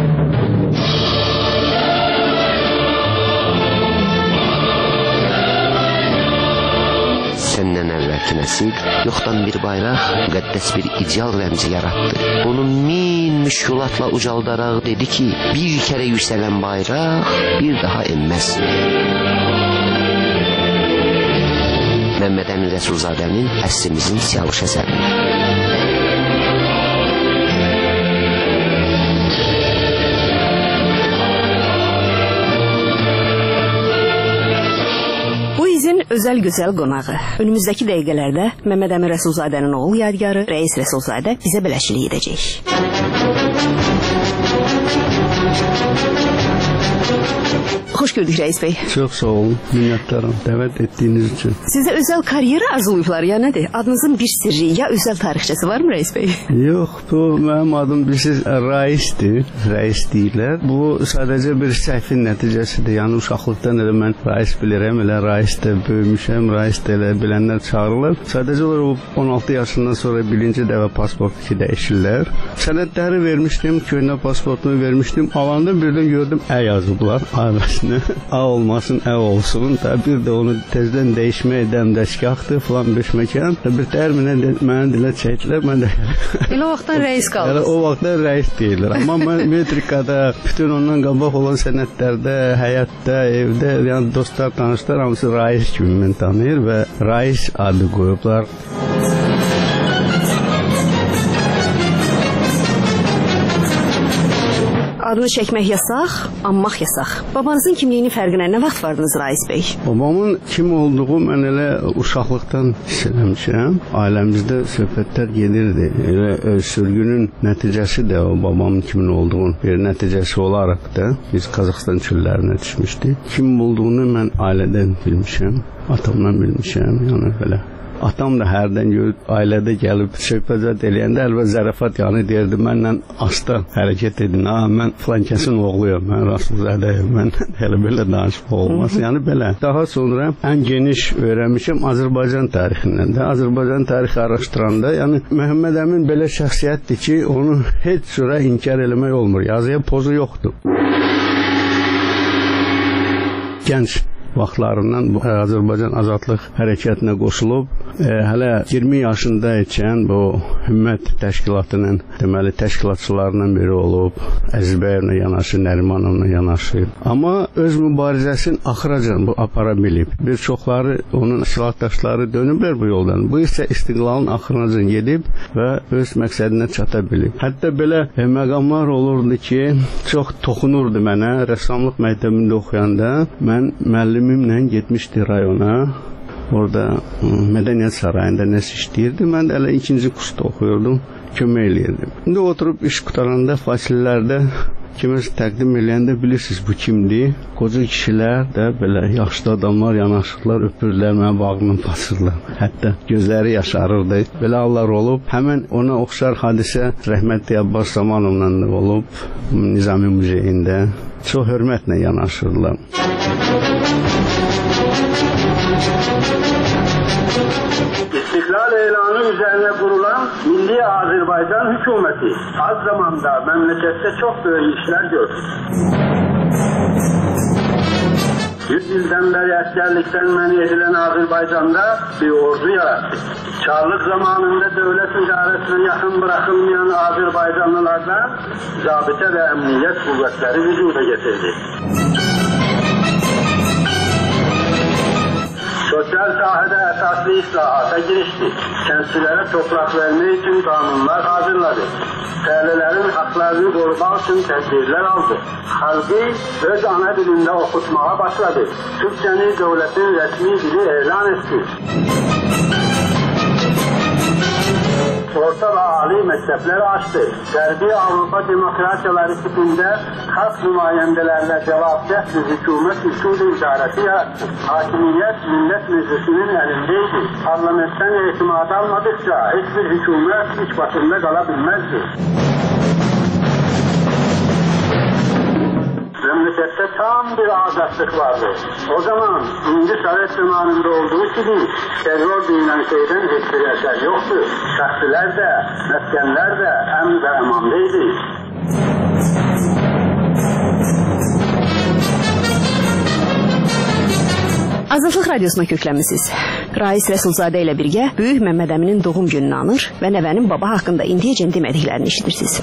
Səndən əvvəlki nəsil yoxdan bir bayraq, müqəddəs bir ideal rəmzi yaratdı. Onu min müşkülatla ucaldaraq dedi ki, bir kərə yüksələn bayraq bir daha enməz. Məhəmmədəmin Rəsulzadənin əsrimizin siyavuş əsəri. Bu izin özəl gözəl qonağı. Önümüzdəki dəqiqələrdə Məhəmmədəmin Rəsulzadənin oğul yadigarı Rəis Rəsulzadə bizə bələşilik edəcək. Hoş gördük Reis Bey. Çok sağ olun. Minnətdaram dəvət etdiyiniz üçün. Sizə özəl karyera arzulayıblar ya nədir? Adınızın bir sirri ya özəl tarixçəsi var mı Reis Bey? Yox, bu mənim adım bilirsiniz Raisdir. Reis deyirlər. Bu sadəcə bir səhvin nəticəsidir. Yəni uşaqlıqdan elə mən Rais bilirəm, elə Raisdə böyümüşəm, Raisdə elə bilənlər çağırırlar. Sadəcə olaraq 16 yaşından sonra birinci dəfə pasport dəyişirlər. Sənədləri vermişdim, köhnə pasportumu vermişdim. Alanda birdən gördüm ə yazıblar. Ailəsinə A olmasın, ə olsun. Bir də onu tezdən dəyişmək dəmdəşgahdır falan beşməkan. Bir tərminə mənə dilə çəkdilər. Mən də elə o vaxtdan Reis qaldınız. O vaxtdan Reis deyirlər. Amma mən metrikada, bütün ondan qabaq olan sənədlərdə, həyatda, evdə, yəni dostlar, tanışlar hamısı Reis kimi mən tanıyır və Reis adı qoyublar. Adını çəkmək yasaq, anmaq yasaq. Babanızın kimliyinin fərqinə nə vaxt vardınız Rais Bey? Babamın kim olduğu mən elə uşaqlıqdan hiss eləmişəm. Ailəmizdə söhbətlər gedirdi. Elə sürgünün nəticəsi də o babamın kimin olduğunu bir nəticəsi olaraq da biz Qazaxıstan çöllərinə düşmüşdük. Kim olduğunu mən ailədən bilmişəm, atamdan bilmişəm, yəni belə. Atam da hərdən görüb, ailədə gəlib söhbət eləyəndə əlbət zərafat yanı deyirdi, mənlə asta hərəkət edin, mən filan kəsin oğluyum, mən Rəsulzadəyim, mən elə belə danışmaq olmaz, yəni belə. Daha sonra ən geniş öyrənmişəm Azərbaycan tarixindən də, Azərbaycan tarixi araşdıranda, yəni Məhəmmədəmin belə şəxsiyyətdir ki, onu heç cürə inkar eləmək olmur, yazıya pozu yoxdur. Gənc vaxtlarından bu Azərbaycan azadlıq hərəkətinə qoşulub, hələ 20 yaşında ikən bu Hümmət təşkilatının deməli təşkilatçılarından biri olub, Əzizbəyevlə yanaşı, Nərimanovla yanaşı. Amma öz mübarizəsini axıracan bu apara bilib. Bir çoxları onun silahdaşları dönüblər bu yoldan. Bu isə istiqlalın axıracan gedib və öz məqsədinə çata bilib. Hətta belə məqamlar olurdu ki, çox toxunurdu mənə. Rəssamlıq məktəbində oxuyanda mən müəllimimlə getmişdi rayona. Orada Mədəniyyət Sarayında nəsə işləyirdi. Mən də elə 2-ci kursda oxuyordum, kömək eləyirdim. İndi oturub iş qutaranda fasilələrdə kiməsə təqdim eləyəndə bilirsiniz bu kimdir? Qoca kişilər də belə yaşlı adamlar yanaşırlar, öpürlər, mənə bağrını basırlar. Hətta gözləri yaşarırdı. Belə hallar olub. Həmin ona oxşar hadisə rəhmətli Abbas Zamanovla da olub. Nizami Muzeyində çox hörmətlə yanaşırlar. İstiklal elanı üzerine kurulan Milli Azerbaycan hükümeti az zamanda memlekette çok büyük işler gördü. 100 yıldan beri askerlikten men edilen Azerbaycan'da bir ordu yarattı. Çarlık zamanında devlet idaresine yakın bırakılmayan Azerbaycanlılardan zabıta ve emniyet kuvvetleri vücuda getirdi. Sosyal sahada esaslı islahata girişti. Kentlilere toprak vermek için kanunlar hazırladı. Köylülerin haklarını korumak için tedbirler aldı. Halkı öz ana dilinde okutmaya başladı. Türkçeni devletin resmi dili ilan etti. Orta ve âli mektepler açtı. Gərbi Avrupa demokrasiyaları tipinde halk nümayendelerine cevapdeh bir hükümet usulü idaresi yarattı. Hakimiyet millet meclisinin elindeydi. Parlamentten itimat almadıkça hiçbir hükümet iç başında kalabilmezdi. Memlekette tam bir azatlık vardı. O zaman İnci Sovet zamanında olduğu gibi terör denilen şeyden hiçbir eser yoktu. Şahsiler de, meskenler de hem de emandaydı. Azadlıq Radiosuna köklənmisiniz. Rais Rəsulzadə ilə birgə Böyük Məmməd Əminin doğum gününü anır və nəvənin baba haqqında indiyəcən demədiklərini eşidirsiniz.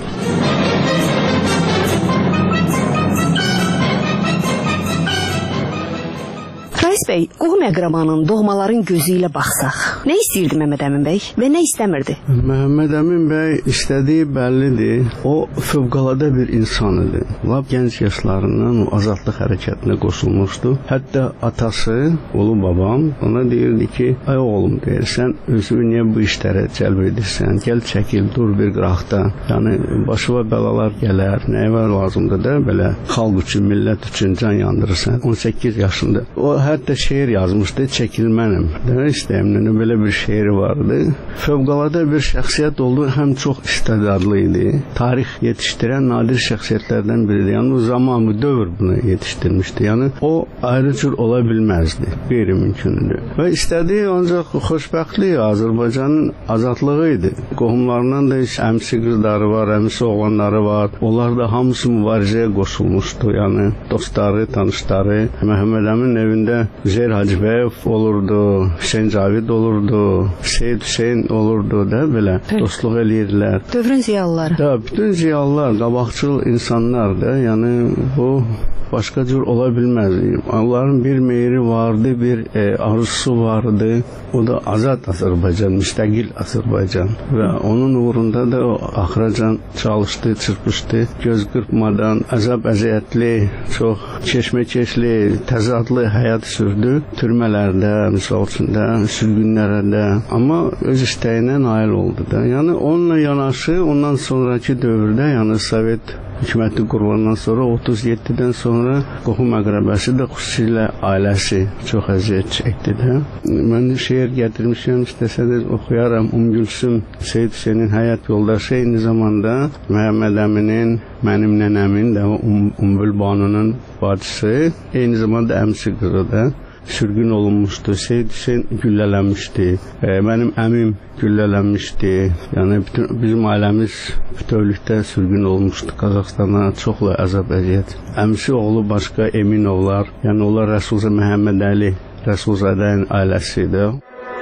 Rais bəy, qohum əqrabanın, doğmaların gözü ilə baxsaq, nə istəyirdi Məmməd Əmin bəy və nə istəmirdi? Məmməd Əmin bəy istədiyi bəllidir. O fövqəladə bir insan idi. Lap gənc yaşlarından o azadlıq hərəkətinə qoşulmuşdu. Hətta atası, oğlu babam ona deyirdi ki, ay oğlum deyir, sən özünü niyə bu işlərə cəlb edirsən? Gəl çəkil, dur bir qıraqda. Yəni başına bəlalar gələr, nəyə lazımdır da belə xalq üçün, millət üçün can yandırırsan. 18 yaşında. O hətta şeir yazmışdı, çəkilmənim. Demək istəyimlə belə bir şeiri vardı. Fövqəladə bir şəxsiyyət oldu, həm çox istedadlı idi. Tarix yetişdirən nadir şəxsiyyətlərdən biridir. Yəni o zaman, bu dövr bunu yetişdirmişdi. Yəni o ayrı cür ola bilməzdi. Qeyri-mümkündür. Və istədiyi ancaq xoşbəxtlik Azərbaycanın azadlığı idi. Qohumlarından da əmsi qızları var, əmsi oğlanları var. Onlar da hamısı mübarizəyə qoşulmuşdu. Yəni dostları, tanışları. Məhəmməd Əmin evində Üzeyir Hacıbəyev olurdu, Hüseyin Cavid olurdu, Seyid Hüseyin olurdu da belə dostluq eləyirlər. Dövrün ziyalıları. Da, bütün ziyalılar, qabaqçıl insanlar da, yəni bu başqa cür ola bilməz. Onların bir meyri vardı, bir arzusu vardı. O da azad Azərbaycan, müstəqil Azərbaycan. Və onun uğrunda da o axıracan çalışdı, çırpışdı. Göz qırpmadan, əzab-əziyyətli, çox keşməkeşli, təzadlı həyat sürdü. Türmələrdə, misal üçün də, sürgünlərdə. Amma öz istəyinə nail oldu da. Yəni onunla yanaşı, ondan sonraki dövrdə, yəni Sovet hökuməti qurulandan sonra 37-dən sonra qohum əqrəbəsi də xüsusilə ailəsi çox əziyyət çəkdi də. Mən şeir gətirmişəm, istəsəniz oxuyaram. Gülsüm Seyid Hüseynin həyat yoldaşı, eyni zamanda Məhəmməd Əminin, mənim nənəmin də Umbul-Banunun bacısı, eyni zamanda əmsi qızı da sürgün olunmuşdu. Seyid Hüseyin güllələnmişdi. Mənim əmim güllələnmişdi. Yəni bizim ailəmiz bütövlükdə sürgün olmuşdu Qazaxstana. Çoxlu əzab-əziyyət. Əmsi oğlu başqa Eminovlar, yəni onlar Rəsulzadə Məhəmməd Əli Rəsulzadənin ailəsidir.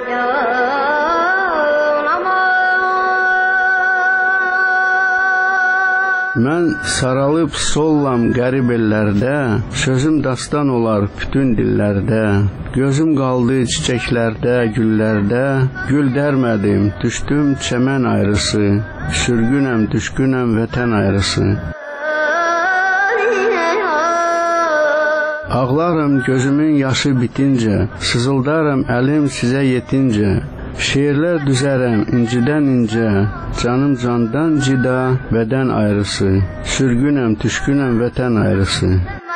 Mən saralıb sollam qərib ellərdə, sözüm dastan olar bütün dillərdə. Gözüm qaldı çiçəklərdə, güllərdə, gül dərmədim, düşdüm çəmən ayrısı, sürgünəm, düşkünəm vətən ayrısı. Ağlarım gözümün yaşı bitincə, sızıldarım əlim sizə yetincə. Şeirlər düzərəm incidən incə, canım candan cida, bədən ayrısı. Sürgünəm, düşkünəm vətən ayrısı.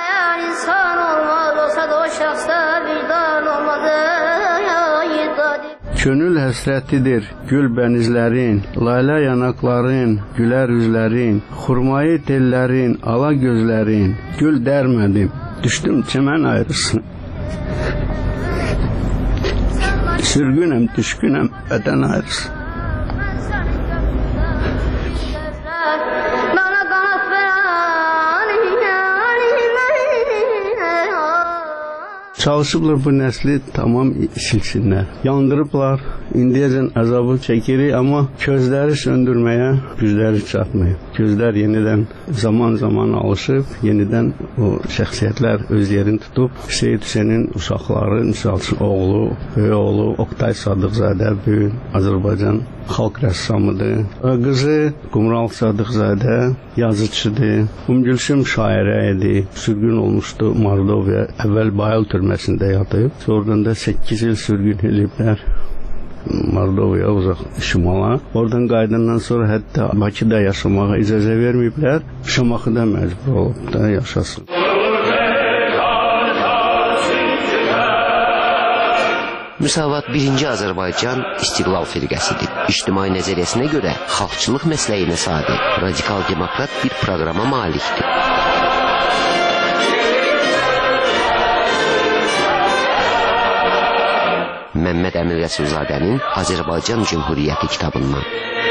Könül həsrətidir gül bənizlərin, layla yanaqların, gülər üzlərin, xurmayı tellərin, ala gözlərin. Gül dərmədim, düşdüm çəmən ayrısı. Sürgünəm, düşkünəm, vətən ayrısı. Çalışıblar bu nəsli tamam silsinlər. Yandırıblar, indiyəcən əzabı çəkirik, amma közləri söndürməyə gücləri çatmayıb. Gözlər yenidən zaman alışıb, yenidən o şəxsiyyətlər öz yerini tutub. Seyid Hüseynin uşaqları, misal üçün oğlu, böyük oğlu Oqtay Sadıqzadə böyük Azərbaycan xalq rəssamıdır. Qızı Qumral Sadıqzadə yazıçıdır. Gülsüm şairə idi. Sürgün olmuşdu Mordovya. Əvvəl Bayıl türməsində yatıb. Sonradan da 8 il sürgün ediblər. Mordovya uzaq şimala. Oradan qayıdandan sonra hətta Bakıda yaşamağa icazə verməyiblər. Şamaxıda məcbur olub da yaşasın. Müsavat 1-ci Azərbaycan İstiqlal firqəsidir. İctimai nəzəriyyəsinə görə xalqçılıq məsləyinə sadiq, radikal demokrat bir proqrama malikdir. Məmməd Əmin Rəsulzadənin Azərbaycan Cümhuriyyəti kitabından.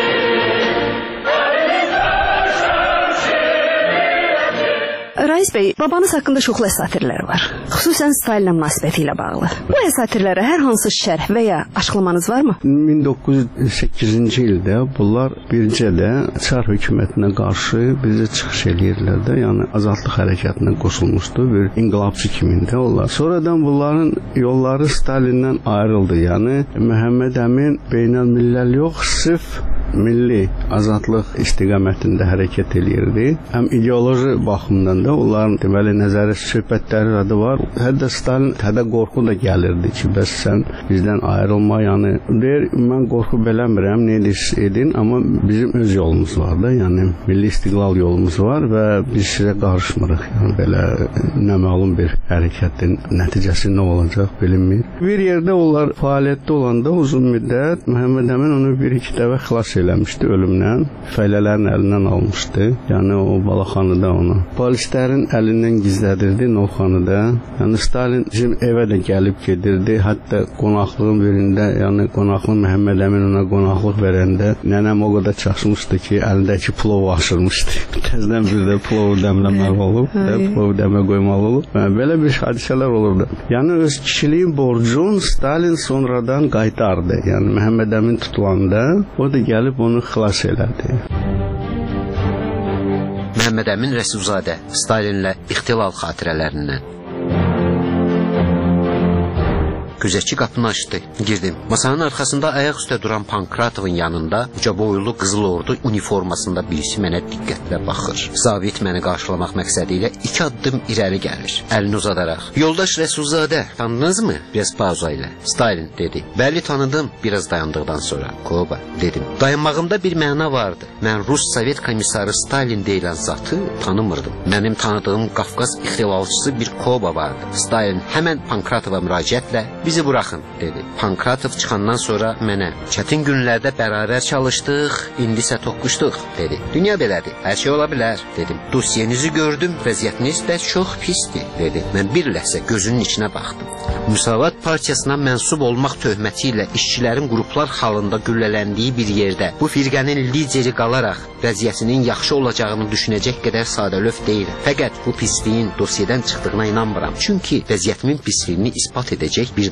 Rais bəy, babanız haqqında çoxlu əsatirlər var. Xüsusən Stalinlə münasibəti ilə bağlı. Bu əsatirlərə hər hansı şərh və ya açıqlamanız varmı? 1908-ci ildə bunlar bircə də Çar hökumətinə qarşı bizə çıxış eləyirlər də, yəni azadlıq hərəkatına qoşulmuşdu, bir inqilabçı kimində onlar. Sonradan bunların yolları Stalindən ayrıldı, yəni Məhəmməd Əmin beynəlmilləl yox, sırf milli azadlıq istiqamətində hərəkət eləyirdi. Həm ideoloji baxımdan da onların deməli nəzəri söhbətləri adı var. Hətta Stalin hətta qorxu da gəlirdi ki, bəs sən bizdən ayrılma, yəni deyir, mən qorxu beləmirəm, nə edin, amma bizim öz yolumuz var da, yəni milli istiqlal yolumuz var və biz sizə qarışmırıq. Yəni belə naməlum bir hərəkətin nəticəsi nə olacaq bilinmir. Bir yerdə onlar fəaliyyətdə olanda uzun müddət Məhəmməd Əmin onu bir-iki dəfə xilas eləmişdi ölümdən, fəhlələrin əlindən almışdı. Yəni o balaxanıda onu. Polislərin əlindən gizlədirdi Novxanıda. Yəni Stalin bizim evə də gəlib gedirdi. Hətta qonaqlığın birində, yəni qonaqlıq Məhəmməd Əmin ona qonaqlıq verəndə nənəm o qədər çaşmışdı ki, əlindəki plovu aşırmışdı. Təzədən bir də plovu dəmləməli olub, plovu dəmə qoymalı olub. Belə bir hadisələr olurdu. Yəni öz kişiliyin borcunu Stalin sonradan qaytardı. Yəni Məhəmməd Əmin tutulanda o da gəlib onu xilas elədi. Məhəmməd Əmin Rəsulzadə, Stalinlə ixtilal xatirələrindən. Gözətçi qapını açdı, girdim. Masanın arxasında ayaq üstə duran Pankratovun yanında uca boylu qızıl ordu uniformasında birisi mənə diqqətlə baxır. Zabit məni qarşılamaq məqsədi ilə 2 addım irəli gəlir. Əlini uzadaraq, yoldaş Rəsulzadə, tanıdınızmı? Biraz pauza ilə. Stalin dedi. Bəli, tanıdım. Biraz dayandıqdan sonra. Koba, dedim. Dayanmağımda bir məna vardı. Mən Rus Sovet komissarı Stalin deyilən zatı tanımırdım. Mənim tanıdığım Qafqaz ixtilalçısı bir Koba vardı. Stalin həmən Pankratova müraciətlə bizi buraxın, dedi. Pankratov çıxandan sonra mənə çətin günlərdə bərabər çalışdıq, indisə toqquşduq, dedi. Dünya belədir, hər şey ola bilər, dedim. Dosyenizi gördüm, vəziyyətiniz də çox pisdir, dedi. Mən bir ləhzə gözünün içinə baxdım. Müsavat partiyasına mənsub olmaq töhməti ilə işçilərin qruplar halında güllələndiyi bir yerdə bu firqənin lideri qalaraq vəziyyətinin yaxşı olacağını düşünəcək qədər sadəlöv deyiləm. Fəqət bu pisliyin dosyadan çıxdığına inanmıram. Çünki vəziyyətimin pisliyini isbat edəcək bir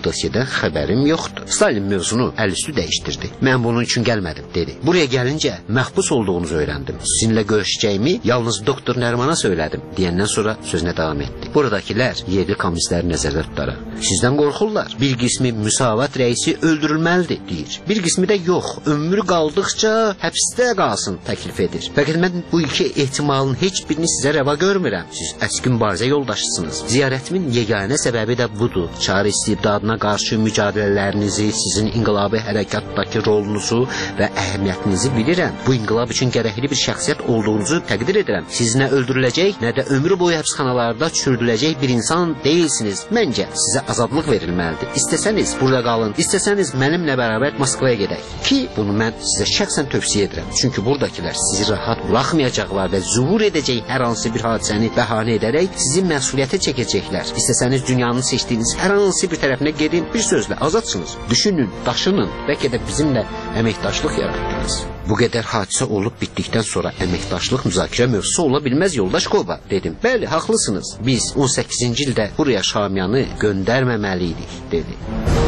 dosyədən xəbərim yoxdur. Stalin mövzunu əlüstü dəyişdirdi. Mən bunun üçün gəlmədim, dedi. Buraya gəlincə məhbus olduğunuzu öyrəndim. Sizinlə görüşəcəyimi yalnız doktor Nərimana söylədim, deyəndən sonra sözünə davam etdi. Buradakilər yerli kommunistləri nəzərdə tutaraq sizdən qorxurlar. Bir qismi Müsavat rəisi öldürülməlidir, deyir. Bir qismi də yox, ömrü qaldıqca həbsdə qalsın təklif edir. Fəqət mən bu iki ehtimalın heç birini sizə rəva görmürəm. Siz əski mübarizə yoldaşısınız. Ziyarətimin yeganə səbəbi də budur. Çar istibdadına qarşı mücadilələrinizi, sizin inqilabi hərəkatdakı rolunuzu və əhəmiyyətinizi bilirəm. Bu inqilab üçün gərəkli bir şəxsiyyət olduğunuzu təqdir edirəm. Siz nə öldürüləcək, nə də ömrü boyu həbsxanalarda çürüdüləcək bir insan deyilsiniz. Məncə sizə azadlıq verilməlidir. İstəsəniz burada qalın, istəsəniz mənimlə bərabər Moskvaya gedək. Ki, bunu mən sizə şəxsən tövsiyə edirəm. Çünki buradakilər sizi rahat buraxmayacaqlar və zuhur edəcək hər hansı bir hadisəni bəhanə edərək sizi məsuliyyətə çəkəcəklər. İstəsəniz dünyanın seçdiyiniz hər hansı bir tərəfinə gedin, bir sözlə azadsınız. Düşünün, daşının, bəlkə də bizimlə əməkdaşlıq yaratdınız. Bu qədər hadisə olub bitdikdən sonra əməkdaşlıq müzakirə mövzusu ola bilməz yoldaş Koba, dedim. Bəli, haqlısınız. Biz 18-ci ildə buraya Şamyanı göndərməməliydik, dedi.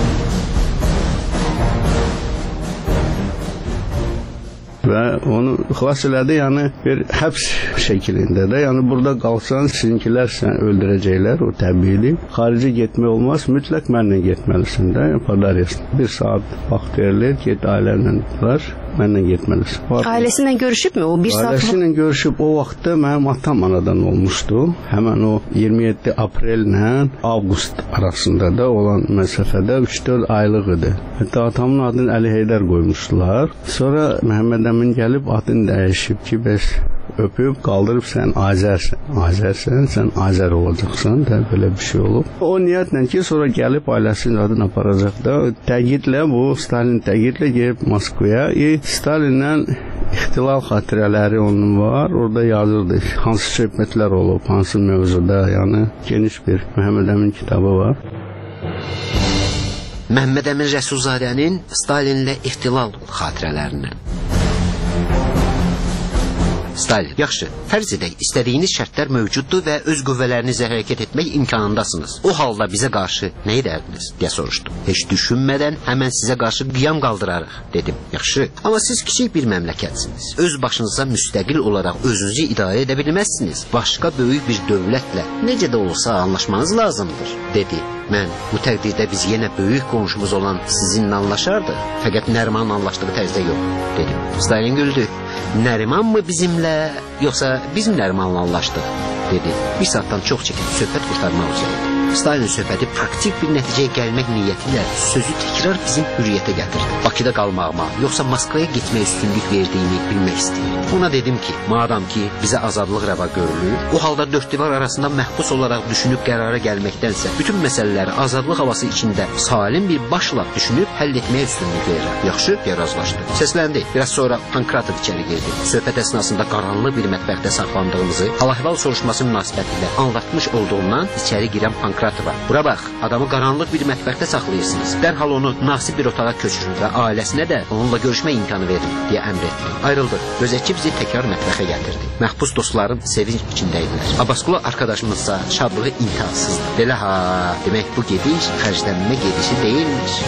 Və onu xilas elədi, yəni bir həbs şəklində də, yəni burada qalsan sizinkilər səni öldürəcəklər, o təbiidir. Xarici getmək olmaz, mütləq mənlə getməlisin də, padarırsın. Bir saat vaxt verilir, get ailələ var, mənlə getməlisin. Ailəsinlə görüşübmü o bir saat? Ailəsinlə görüşüb, o vaxtda mənim atam anadan olmuşdu. Həmən o 27 aprellə avqust arasında da olan məsafədə 3-4 aylıq idi. Hətta atamın adını Əli Heydər qoymuşdular. Sonra Məhəmməd Əmin gəlib adını dəyişib ki, bəs öpüb, qaldırıb sən Azərsən, sən Azər olacaqsan da, belə bir şey olub. O niyyətlə ki, sonra gəlib ailəsinin adını aparacaq da, təqidlə bu, Stalin təqidlə gəlib Moskvaya, Stalinlə ixtilal xatirələri onun var, orada yazırdı, hansı söhbətlər olub, hansı mövzuda, yəni geniş bir Məhəmməd Əmin kitabı var. Məhəmməd Əmin Rəsulzadənin Stalinlə ixtilal xatirələrindən. Stalin, yaxşı, fərz edək, istədiyiniz şərtlər mövcuddur və öz qüvvələrinizlə hərəkət etmək imkanındasınız. O halda bizə qarşı nə edərdiniz, deyə soruşdu. Heç düşünmədən həmən sizə qarşı qiyam qaldırarıq, dedim. Yaxşı, amma siz kiçik bir məmləkətsiniz. Öz başınıza müstəqil olaraq özünüzü idarə edə bilməzsiniz. Başqa böyük bir dövlətlə necə də olsa anlaşmanız lazımdır, dedi. Mən bu təqdirdə biz yenə böyük qonşumuz olan sizinlə anlaşardıq, fəqət Nərimanla anlaşdığı tərzdə yox, dedim. Stalin güldü. Nəriman mı bizimlə, yoxsa bizim Nərimanla anlaşdıq, dedi. Bir saatdan çox çəkib söhbət qurtarmaq üzrə. Stalin söhbəti praktik bir nəticəyə gəlmək niyyəti ilə sözü təkrar bizim hürriyyətə gətirdi. Bakıda qalmağıma, yoxsa Moskvaya getməyə üstünlük verdiyini bilmək istəyirdim. Ona dedim ki, madam ki, bizə azadlıq rəva görülür, o halda dörd divar arasında məhbus olaraq düşünüb qərara gəlməkdənsə, bütün məsələləri azadlıq havası içində salim bir başla düşünüb həll etməyə üstünlük verirəm. Yaxşı, deyə razılaşdı. Səsləndi. Biraz sonra Pankratov içəri girdi. Söhbət əsnasında qaranlıq bir mətbəxdə saxlandığımızı hal-əhval soruşması münasibətilə anlatmış olduğundan içəri girən Pankratova. Bura bax, adamı qaranlıq bir mətbəxdə saxlayırsınız. Dərhal onu nasib bir otağa köçürün və ailəsinə də onunla görüşmə imkanı verin, deyə əmr etdi. Ayrıldıq. Gözətçi bizi təkrar mətbəxə gətirdi. Məhbus dostlarım sevinç içindəydilər. Abbasqulu arkadaşımızsa şadlığı intihasızdı. Belə ha, demək bu gediş xərclənmə gedişi deyilmiş.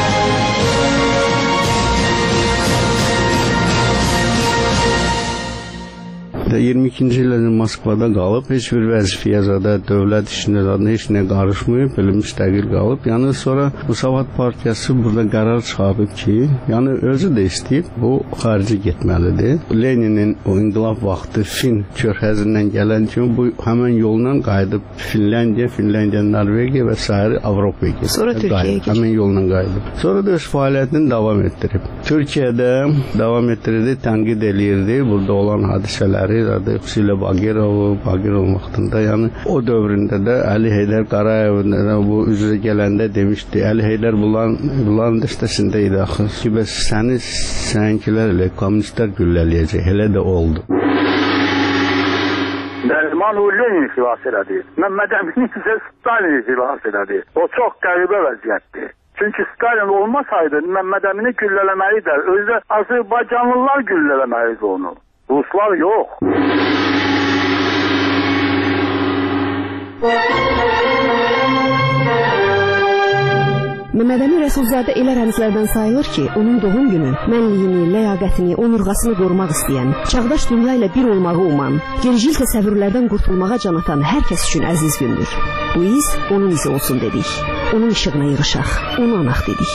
22-ci ildə Moskvada qalıb, heç bir vəzifəyə zada, dövlət işinə zada heç nə qarışmayıb, belə müstəqil qalıb. Yəni sonra Müsavat Partiyası burada qərar çıxarıb ki, yəni özü də istəyib, bu xarici getməlidir. Leninin o inqilab vaxtı Fin körfəzindən gələn kimi bu həmən yolla qayıdıb Finlandiya, Norvegiya və sair Avropaya gedib. Sonra Türkiyəyə gedib. Həmən yolla qayıdıb. Sonra da öz fəaliyyətini davam etdirib. Türkiyədə davam etdirdi, tənqid eləyirdi burada olan hadisələri. Xüsusilə Bagirovun vaxtında, yəni o dövründə də Əli Heydər Qarayevin bu üzrə gələndə demişdi, Əli Heydər bunların dəstəsində idi axı ki, bəs səninkilər ilə kommunistlər güllələyəcək, elə də oldu. Nəriman Lenin xilas elədi, Məhəmməd Əmin isə Stalin xilas elədi. O çox qəribə vəziyyətdir. Çünki Stalin olmasaydı Məhəmməd Əmini güllələməlidir, özü Azərbaycanlılar güllələməlidir onu. Ruslar yox. Məhəmmədəmin Rəsulzadə elə rəmzlərdən sayılır ki, onun doğum günü mənliyini, ləyaqətini, onurğasını qorumaq istəyən, çağdaş dünya ilə bir olmağı uman, gericil təsəvvürlərdən qurtulmağa can atan hər kəs üçün əziz gündür. Bu iz onun izi olsun dedik. Onun işığına yığışaq, onu anaq dedik.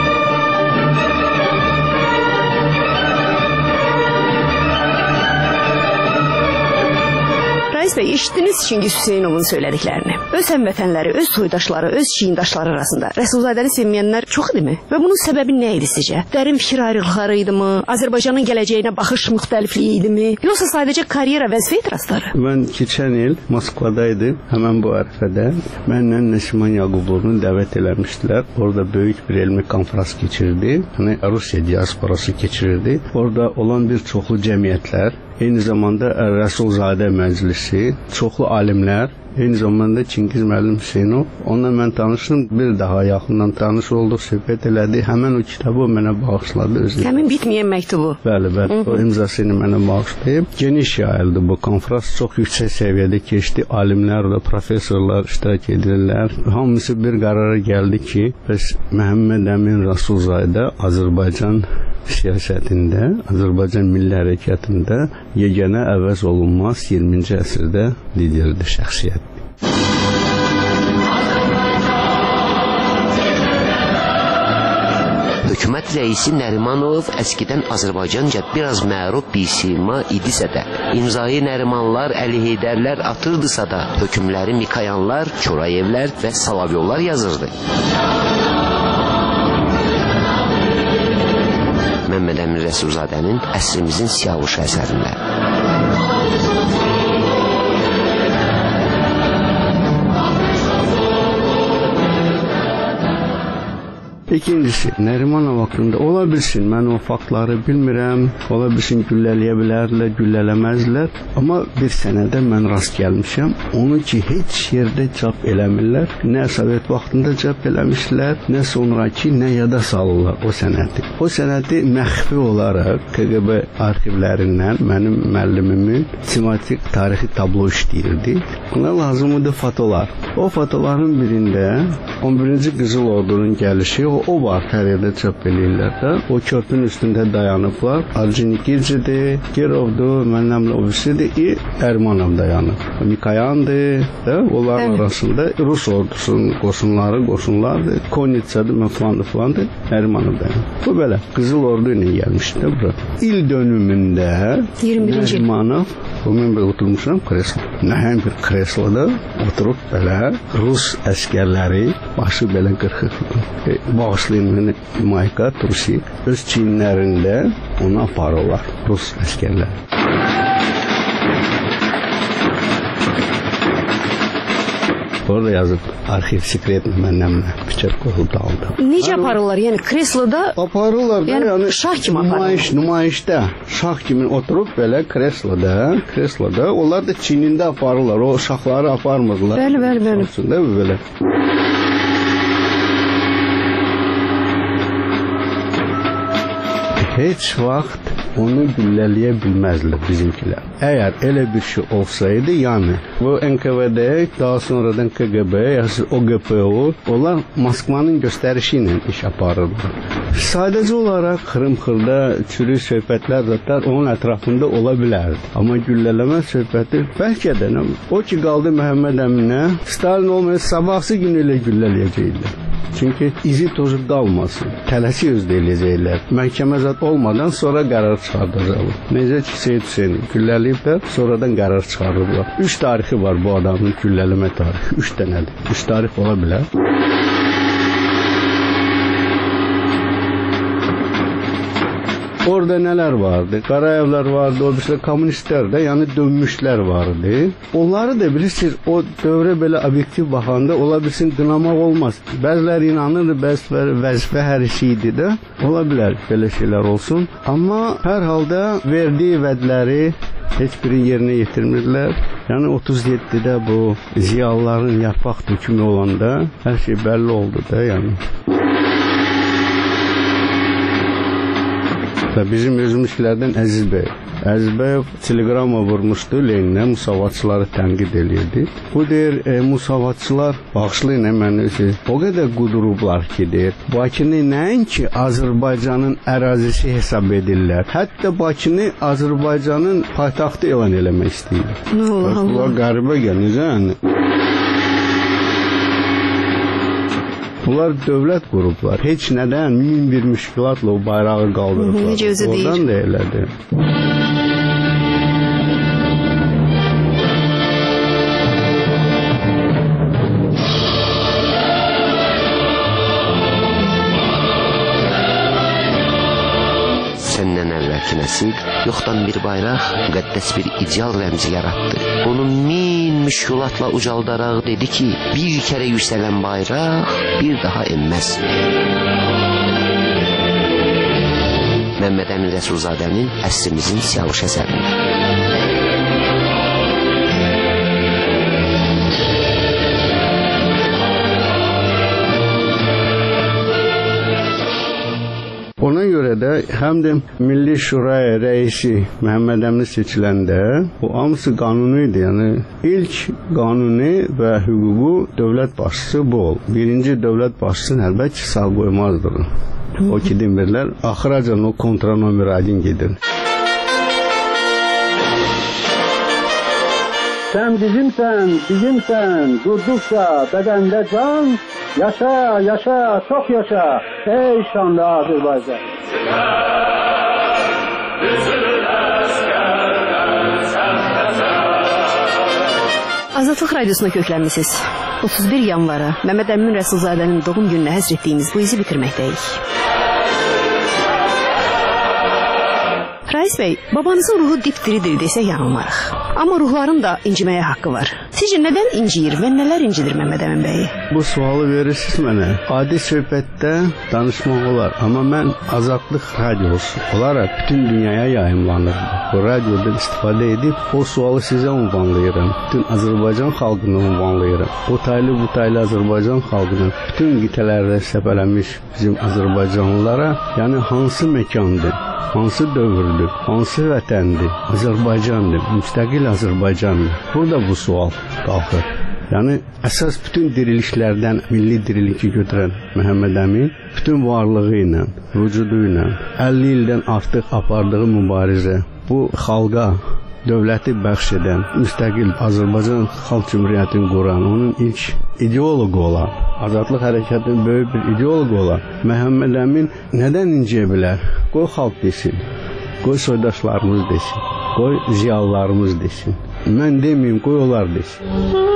Rəis bəy, eşitdiniz Çingiz Hüseynovun söylədiklərini. Öz həmvətənləri, öz soydaşları, öz çiyindaşları arasında Rəsulzadəni sevməyənlər çox idimi? Və bunun səbəbi nə idi sizcə? Dərin fikir ayrılıqları idimi? Azərbaycanın gələcəyinə baxış müxtəlifliyi idimi? Yoxsa sadəcə karyera vəzifə etirazları? Mən keçən il Moskvadaydım. Həmən bu ərəfədə mənlə Nəşiman Yaqubovunu dəvət eləmişdilər. Orada böyük bir elmi konfrans keçirdi. Yəni Rusiya diasporası keçirirdi. Orada olan bir çoxlu cəmiyyətlər, eyni zamanda Rəsulzadə məclisi, çoxlu alimlər, eyni zamanda Çingiz müəllim Hüseynov. Onunla mən tanışdım, bir daha yaxından tanış olduq, söhbət elədi. Həmən o kitabı mənə bağışladı. Həmin bitməyən məktubu. Bəli, o imzasını mənə bağışlayıb. Geniş yayıldı bu konfrans, çox yüksək səviyyədə keçdi. Alimlər və professorlar iştirak edirlər. Hamısı bir qərara gəldi ki, bəs Məhəmməd Əmin Rəsulzadə Azərbaycan siyasətində, Azərbaycan milli hərəkatında yeganə əvəz olunmaz 20-ci əsrdə liderdir, şəxsiyyət. Hökumət rəisi Nərimanov əskidən Azərbaycanca biraz məruf bir sima idisə də, imzayı Nərimanlar, Əli Heydərlər atırdısa da, hökümləri Mikayanlar, Çorayevlər və Salavyollar yazırdı. Məhəmməd Əmin Rəsulzadənin əsrimizin siyavuş əsərində. İkincisi, Nərimanov haqqında ola bilsin, mən o faktları bilmirəm, ola bilsin güllələyə bilərlər, güllələməzlər, amma bir sənədə mən rast gəlmişəm, onu ki, heç yerdə çap eləmirlər, nə Sovet vaxtında çap eləmişlər, nə sonraki, nə yada salırlar o sənədi. O sənədi məxfi olaraq KGB arxivlərindən mənim müəllimimin tematik tarixi tablo işləyirdi. Ona lazımdır fotolar. O fotoların birində 11-ci Qızıl Ordunun gəlişi, o var, hər yerdə çöp eləyirlər də. O körpün üstündə dayanıblar. Arjinikircidir, Kirovdur, mənləmlə obisidir, Ermanov dayanıb. Mikayandır da, onların arasında Rus ordusunun qoşunlardır. Konitsadır, filandır, Ermanov dayanıb. Bu belə, Qızıl Ordu ilə gəlmişdi bura. İl dönümündə Ermanov, mən belə oturmuşam kreslo. Nəhəm bir kresloda oturub belə Rus əskərləri başı belə qırxıq bağışlayın məni Mayka, Trusi öz çiyinlərində onu aparırlar Rus əskərləri. Orada yazıb arxiv sekretlə mənəmlə biçər qoyuldu aldı. Necə aparırlar? Yəni kresloda aparırlar da, yəni şah kimi aparırlar. Nümayişdə şah kimi oturub belə kresloda onlar da çiynində aparırlar. O şahları aparmırlar. Bəli. Aslında belə. Heç vaxt onu güllələyə bilməzlər bizimkilər. Əgər elə bir şey olsaydı, yəni bu NKVD, daha sonradan KGB, OGPO, onlar Moskvanın göstərişi ilə iş aparırlar. Sadəcə olaraq xırım-xırda çürük söhbətlər zaten onun ətrafında ola bilərdi. Amma güllələmə söhbəti bəlkə də o ki qaldı Məhəmməd Əminə, Stalin olmayıb sabahsı gün elə güllələyəcəklər. Çünki izi tozu qalmasın. Tələsi özdə eləyəcəklər. Məhkəmə zat olmadan sonra qərar çıxardacaqlar. Necə ki, Seyid Hüseyni gülləliyiblər, sonradan qərar çıxarırlar. 3 tarixi var bu adamın güllələmə tarixi. 3 dənədir. 3 tarix ola bilər. Orada nələr vardı? Qarayevlər vardı, o birisi kommunistlər də, yəni dönmüşlər vardı. Onları da bilirsiniz, o dövrə belə obyektiv baxanda ola bilsin qınamaq olmaz. Bəziləri inanırdı, bəziləri vəzifə hər şeydi də. Ola bilər belə şeylər olsun. Amma hər halda verdiyi vədləri heç biri yerinə yetirmirlər. Yəni 37-də bu ziyalıların yarpaq dökümü olanda hər şey bəlli oldu da, yəni. Və bizim özümüzkilərdən Əziz bəy. Əziz bəy teleqrama vurmuşdu Leninə, müsavatçıları tənqid edirdi. Bu deyir, müsavatçılar bağışlayın məni o qədər qudurublar ki, deyir, Bakını nəinki Azərbaycanın ərazisi hesab edirlər, hətta Bakını Azərbaycanın paytaxtı elan eləmək istəyir. Bunlar qəribə gəlir, yəni. Bunlar dövlət qurublar. Heç nədən min bir müşkilatla o bayrağı qaldırıblar. Oradan da elədir. Səndən əvvəlki nəsil yoxdan bir bayraq, müqəddəs bir ideal rəmzi yaratdı. Onu min müşkilatla ucaldaraq dedi ki, bir kərə yüksələn bayraq bir daha enməz. Məmməd Əmin Rəsulzadənin əsrimizin Siyavuş əsərində. Ona görə də həm də Milli Şuraya rəisi Məhəmməd Əmin seçiləndə o hamısı qanuni idi. Yəni ilk qanuni və hüququ dövlət başçısı bu ol. Birinci dövlət başçısını əlbəttə ki, sağ qoymazdır. O ki demirlər, axıracan o kontranomer aydın gedir. Sen bizimsen, durdukça bedende can, yaşa, çok yaşa, ey şanlı Azerbaycan. Azadlıq Radiosuna köklənmisiniz. 31 yanvara Məmməd Əmin Rəsulzadənin doğum gününə həsr etdiyimiz bu izi bitirməkdəyik. Rais bəy, babanızın ruhu dipdiridir desək yanılmarıq. Amma ruhların da inciməyə haqqı var. Sizcə nədən inciyir və nələr incidir Məmməd Əmin bəyi? Bu sualı verirsiniz mənə. Adi söhbətdə danışmaq olar. Amma mən Azadlıq Radiosu olaraq bütün dünyaya yayımlanırdı. Bu radiodan istifadə edib o sualı sizə ünvanlayıram. Bütün Azərbaycan xalqına ünvanlayıram. O taylı bu taylı Azərbaycan xalqına, bütün qitələrdə səpələnmiş bizim Azərbaycanlılara, yəni hansı məkandır? Hansı dövrdür, hansı vətəndir, Azərbaycandır, müstəqil Azərbaycandır. Burada bu sual qalxır. Yəni, əsas bütün dirilişlərdən milli dirilişi götürən Məhəmməd Əmin, bütün varlığı ilə, vücudu ilə, 50 ildən artıq apardığı mübarizə, bu xalqa, dövləti bəxş edən, müstəqil Azərbaycan Xalq Cümhuriyyətini quran, onun ilk ideoloqu olan, Azadlıq hərəkətinin böyük bir ideoloqu olan Məhəmməd Əmin nədən inciyə bilər? Qoy xalq desin, qoy soydaşlarımız desin, qoy ziyalılarımız desin. Mən deməyim, qoy onlar desin.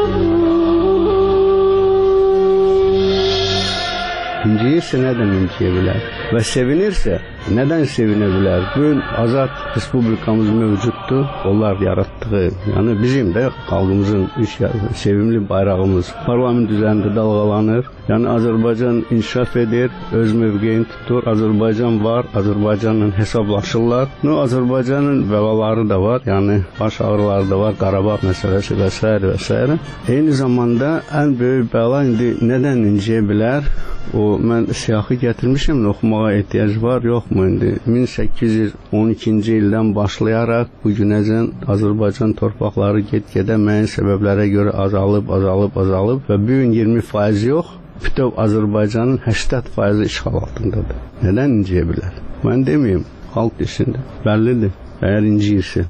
İnciyirsə nədən inciyə bilər? Və sevinirsə nədən sevinə bilər? Bugün azad respublikamız mövcuddur. Onlar yaratdığı, yəni bizim də xalqımızın sevimli bayrağımız parlament üzərində dalğalanır. Yəni Azərbaycan inkişaf edir, öz mövqeyini tutur. Azərbaycan var, Azərbaycanla hesablaşırlar. Azərbaycanın bəlaları da var, yəni baş ağrıları da var, Qarabağ məsələsi və s. Eyni zamanda ən böyük bəla indi nədən inciyə bilər? O, mən siyahı gətirmişəm, oxumağa ehtiyac var, yoxmu indi? 1812-ci ildən başlayaraq bu günəcən Azərbaycan torpaqları get-gedə müəyyən səbəblərə görə azalıb və bu gün 20% yox, bütöv Azərbaycanın 80% işğal altındadır. Nədən inciyə bilər? Mən deməyim, xalq desindir, bəllidir, əgər inciyirsə.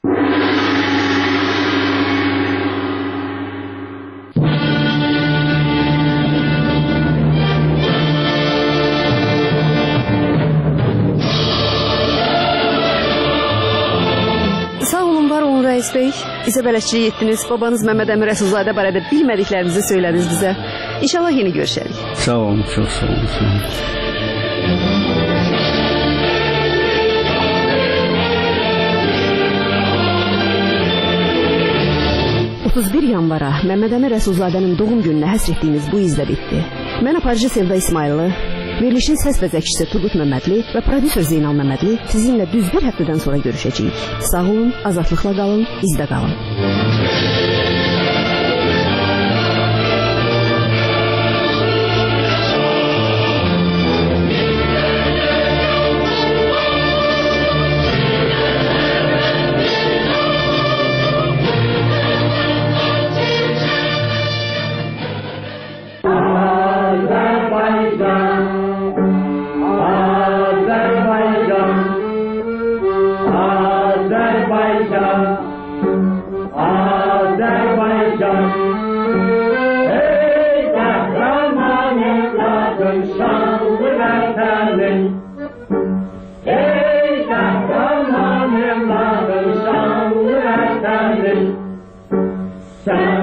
Rais bəy, bizə bələdçilik etdiniz, babanız Məmməd Əmin Rəsulzadə barədə bilmədiklərinizi söylədiniz bizə. İnşallah yeni görüşərik. Sağ olun, çox sağ olun. 31 yanvara Məmməd Əmin Rəsulzadənin doğum gününə həsr etdiyimiz bu izlə bitdi. Mən aparıcı Sevda İsmayıllı, verilişin səs və zəkçisi Turgut Məmmədli və prodüser Zeynal Məmmədli sizinlə düz bir həftədən sonra görüşəcəyik. Sağ olun, azadlıqla qalın, izdə qalın. Ey kahraman evladım şanlı vatanın. Ey kahraman evladım şanlı vatanın. Sen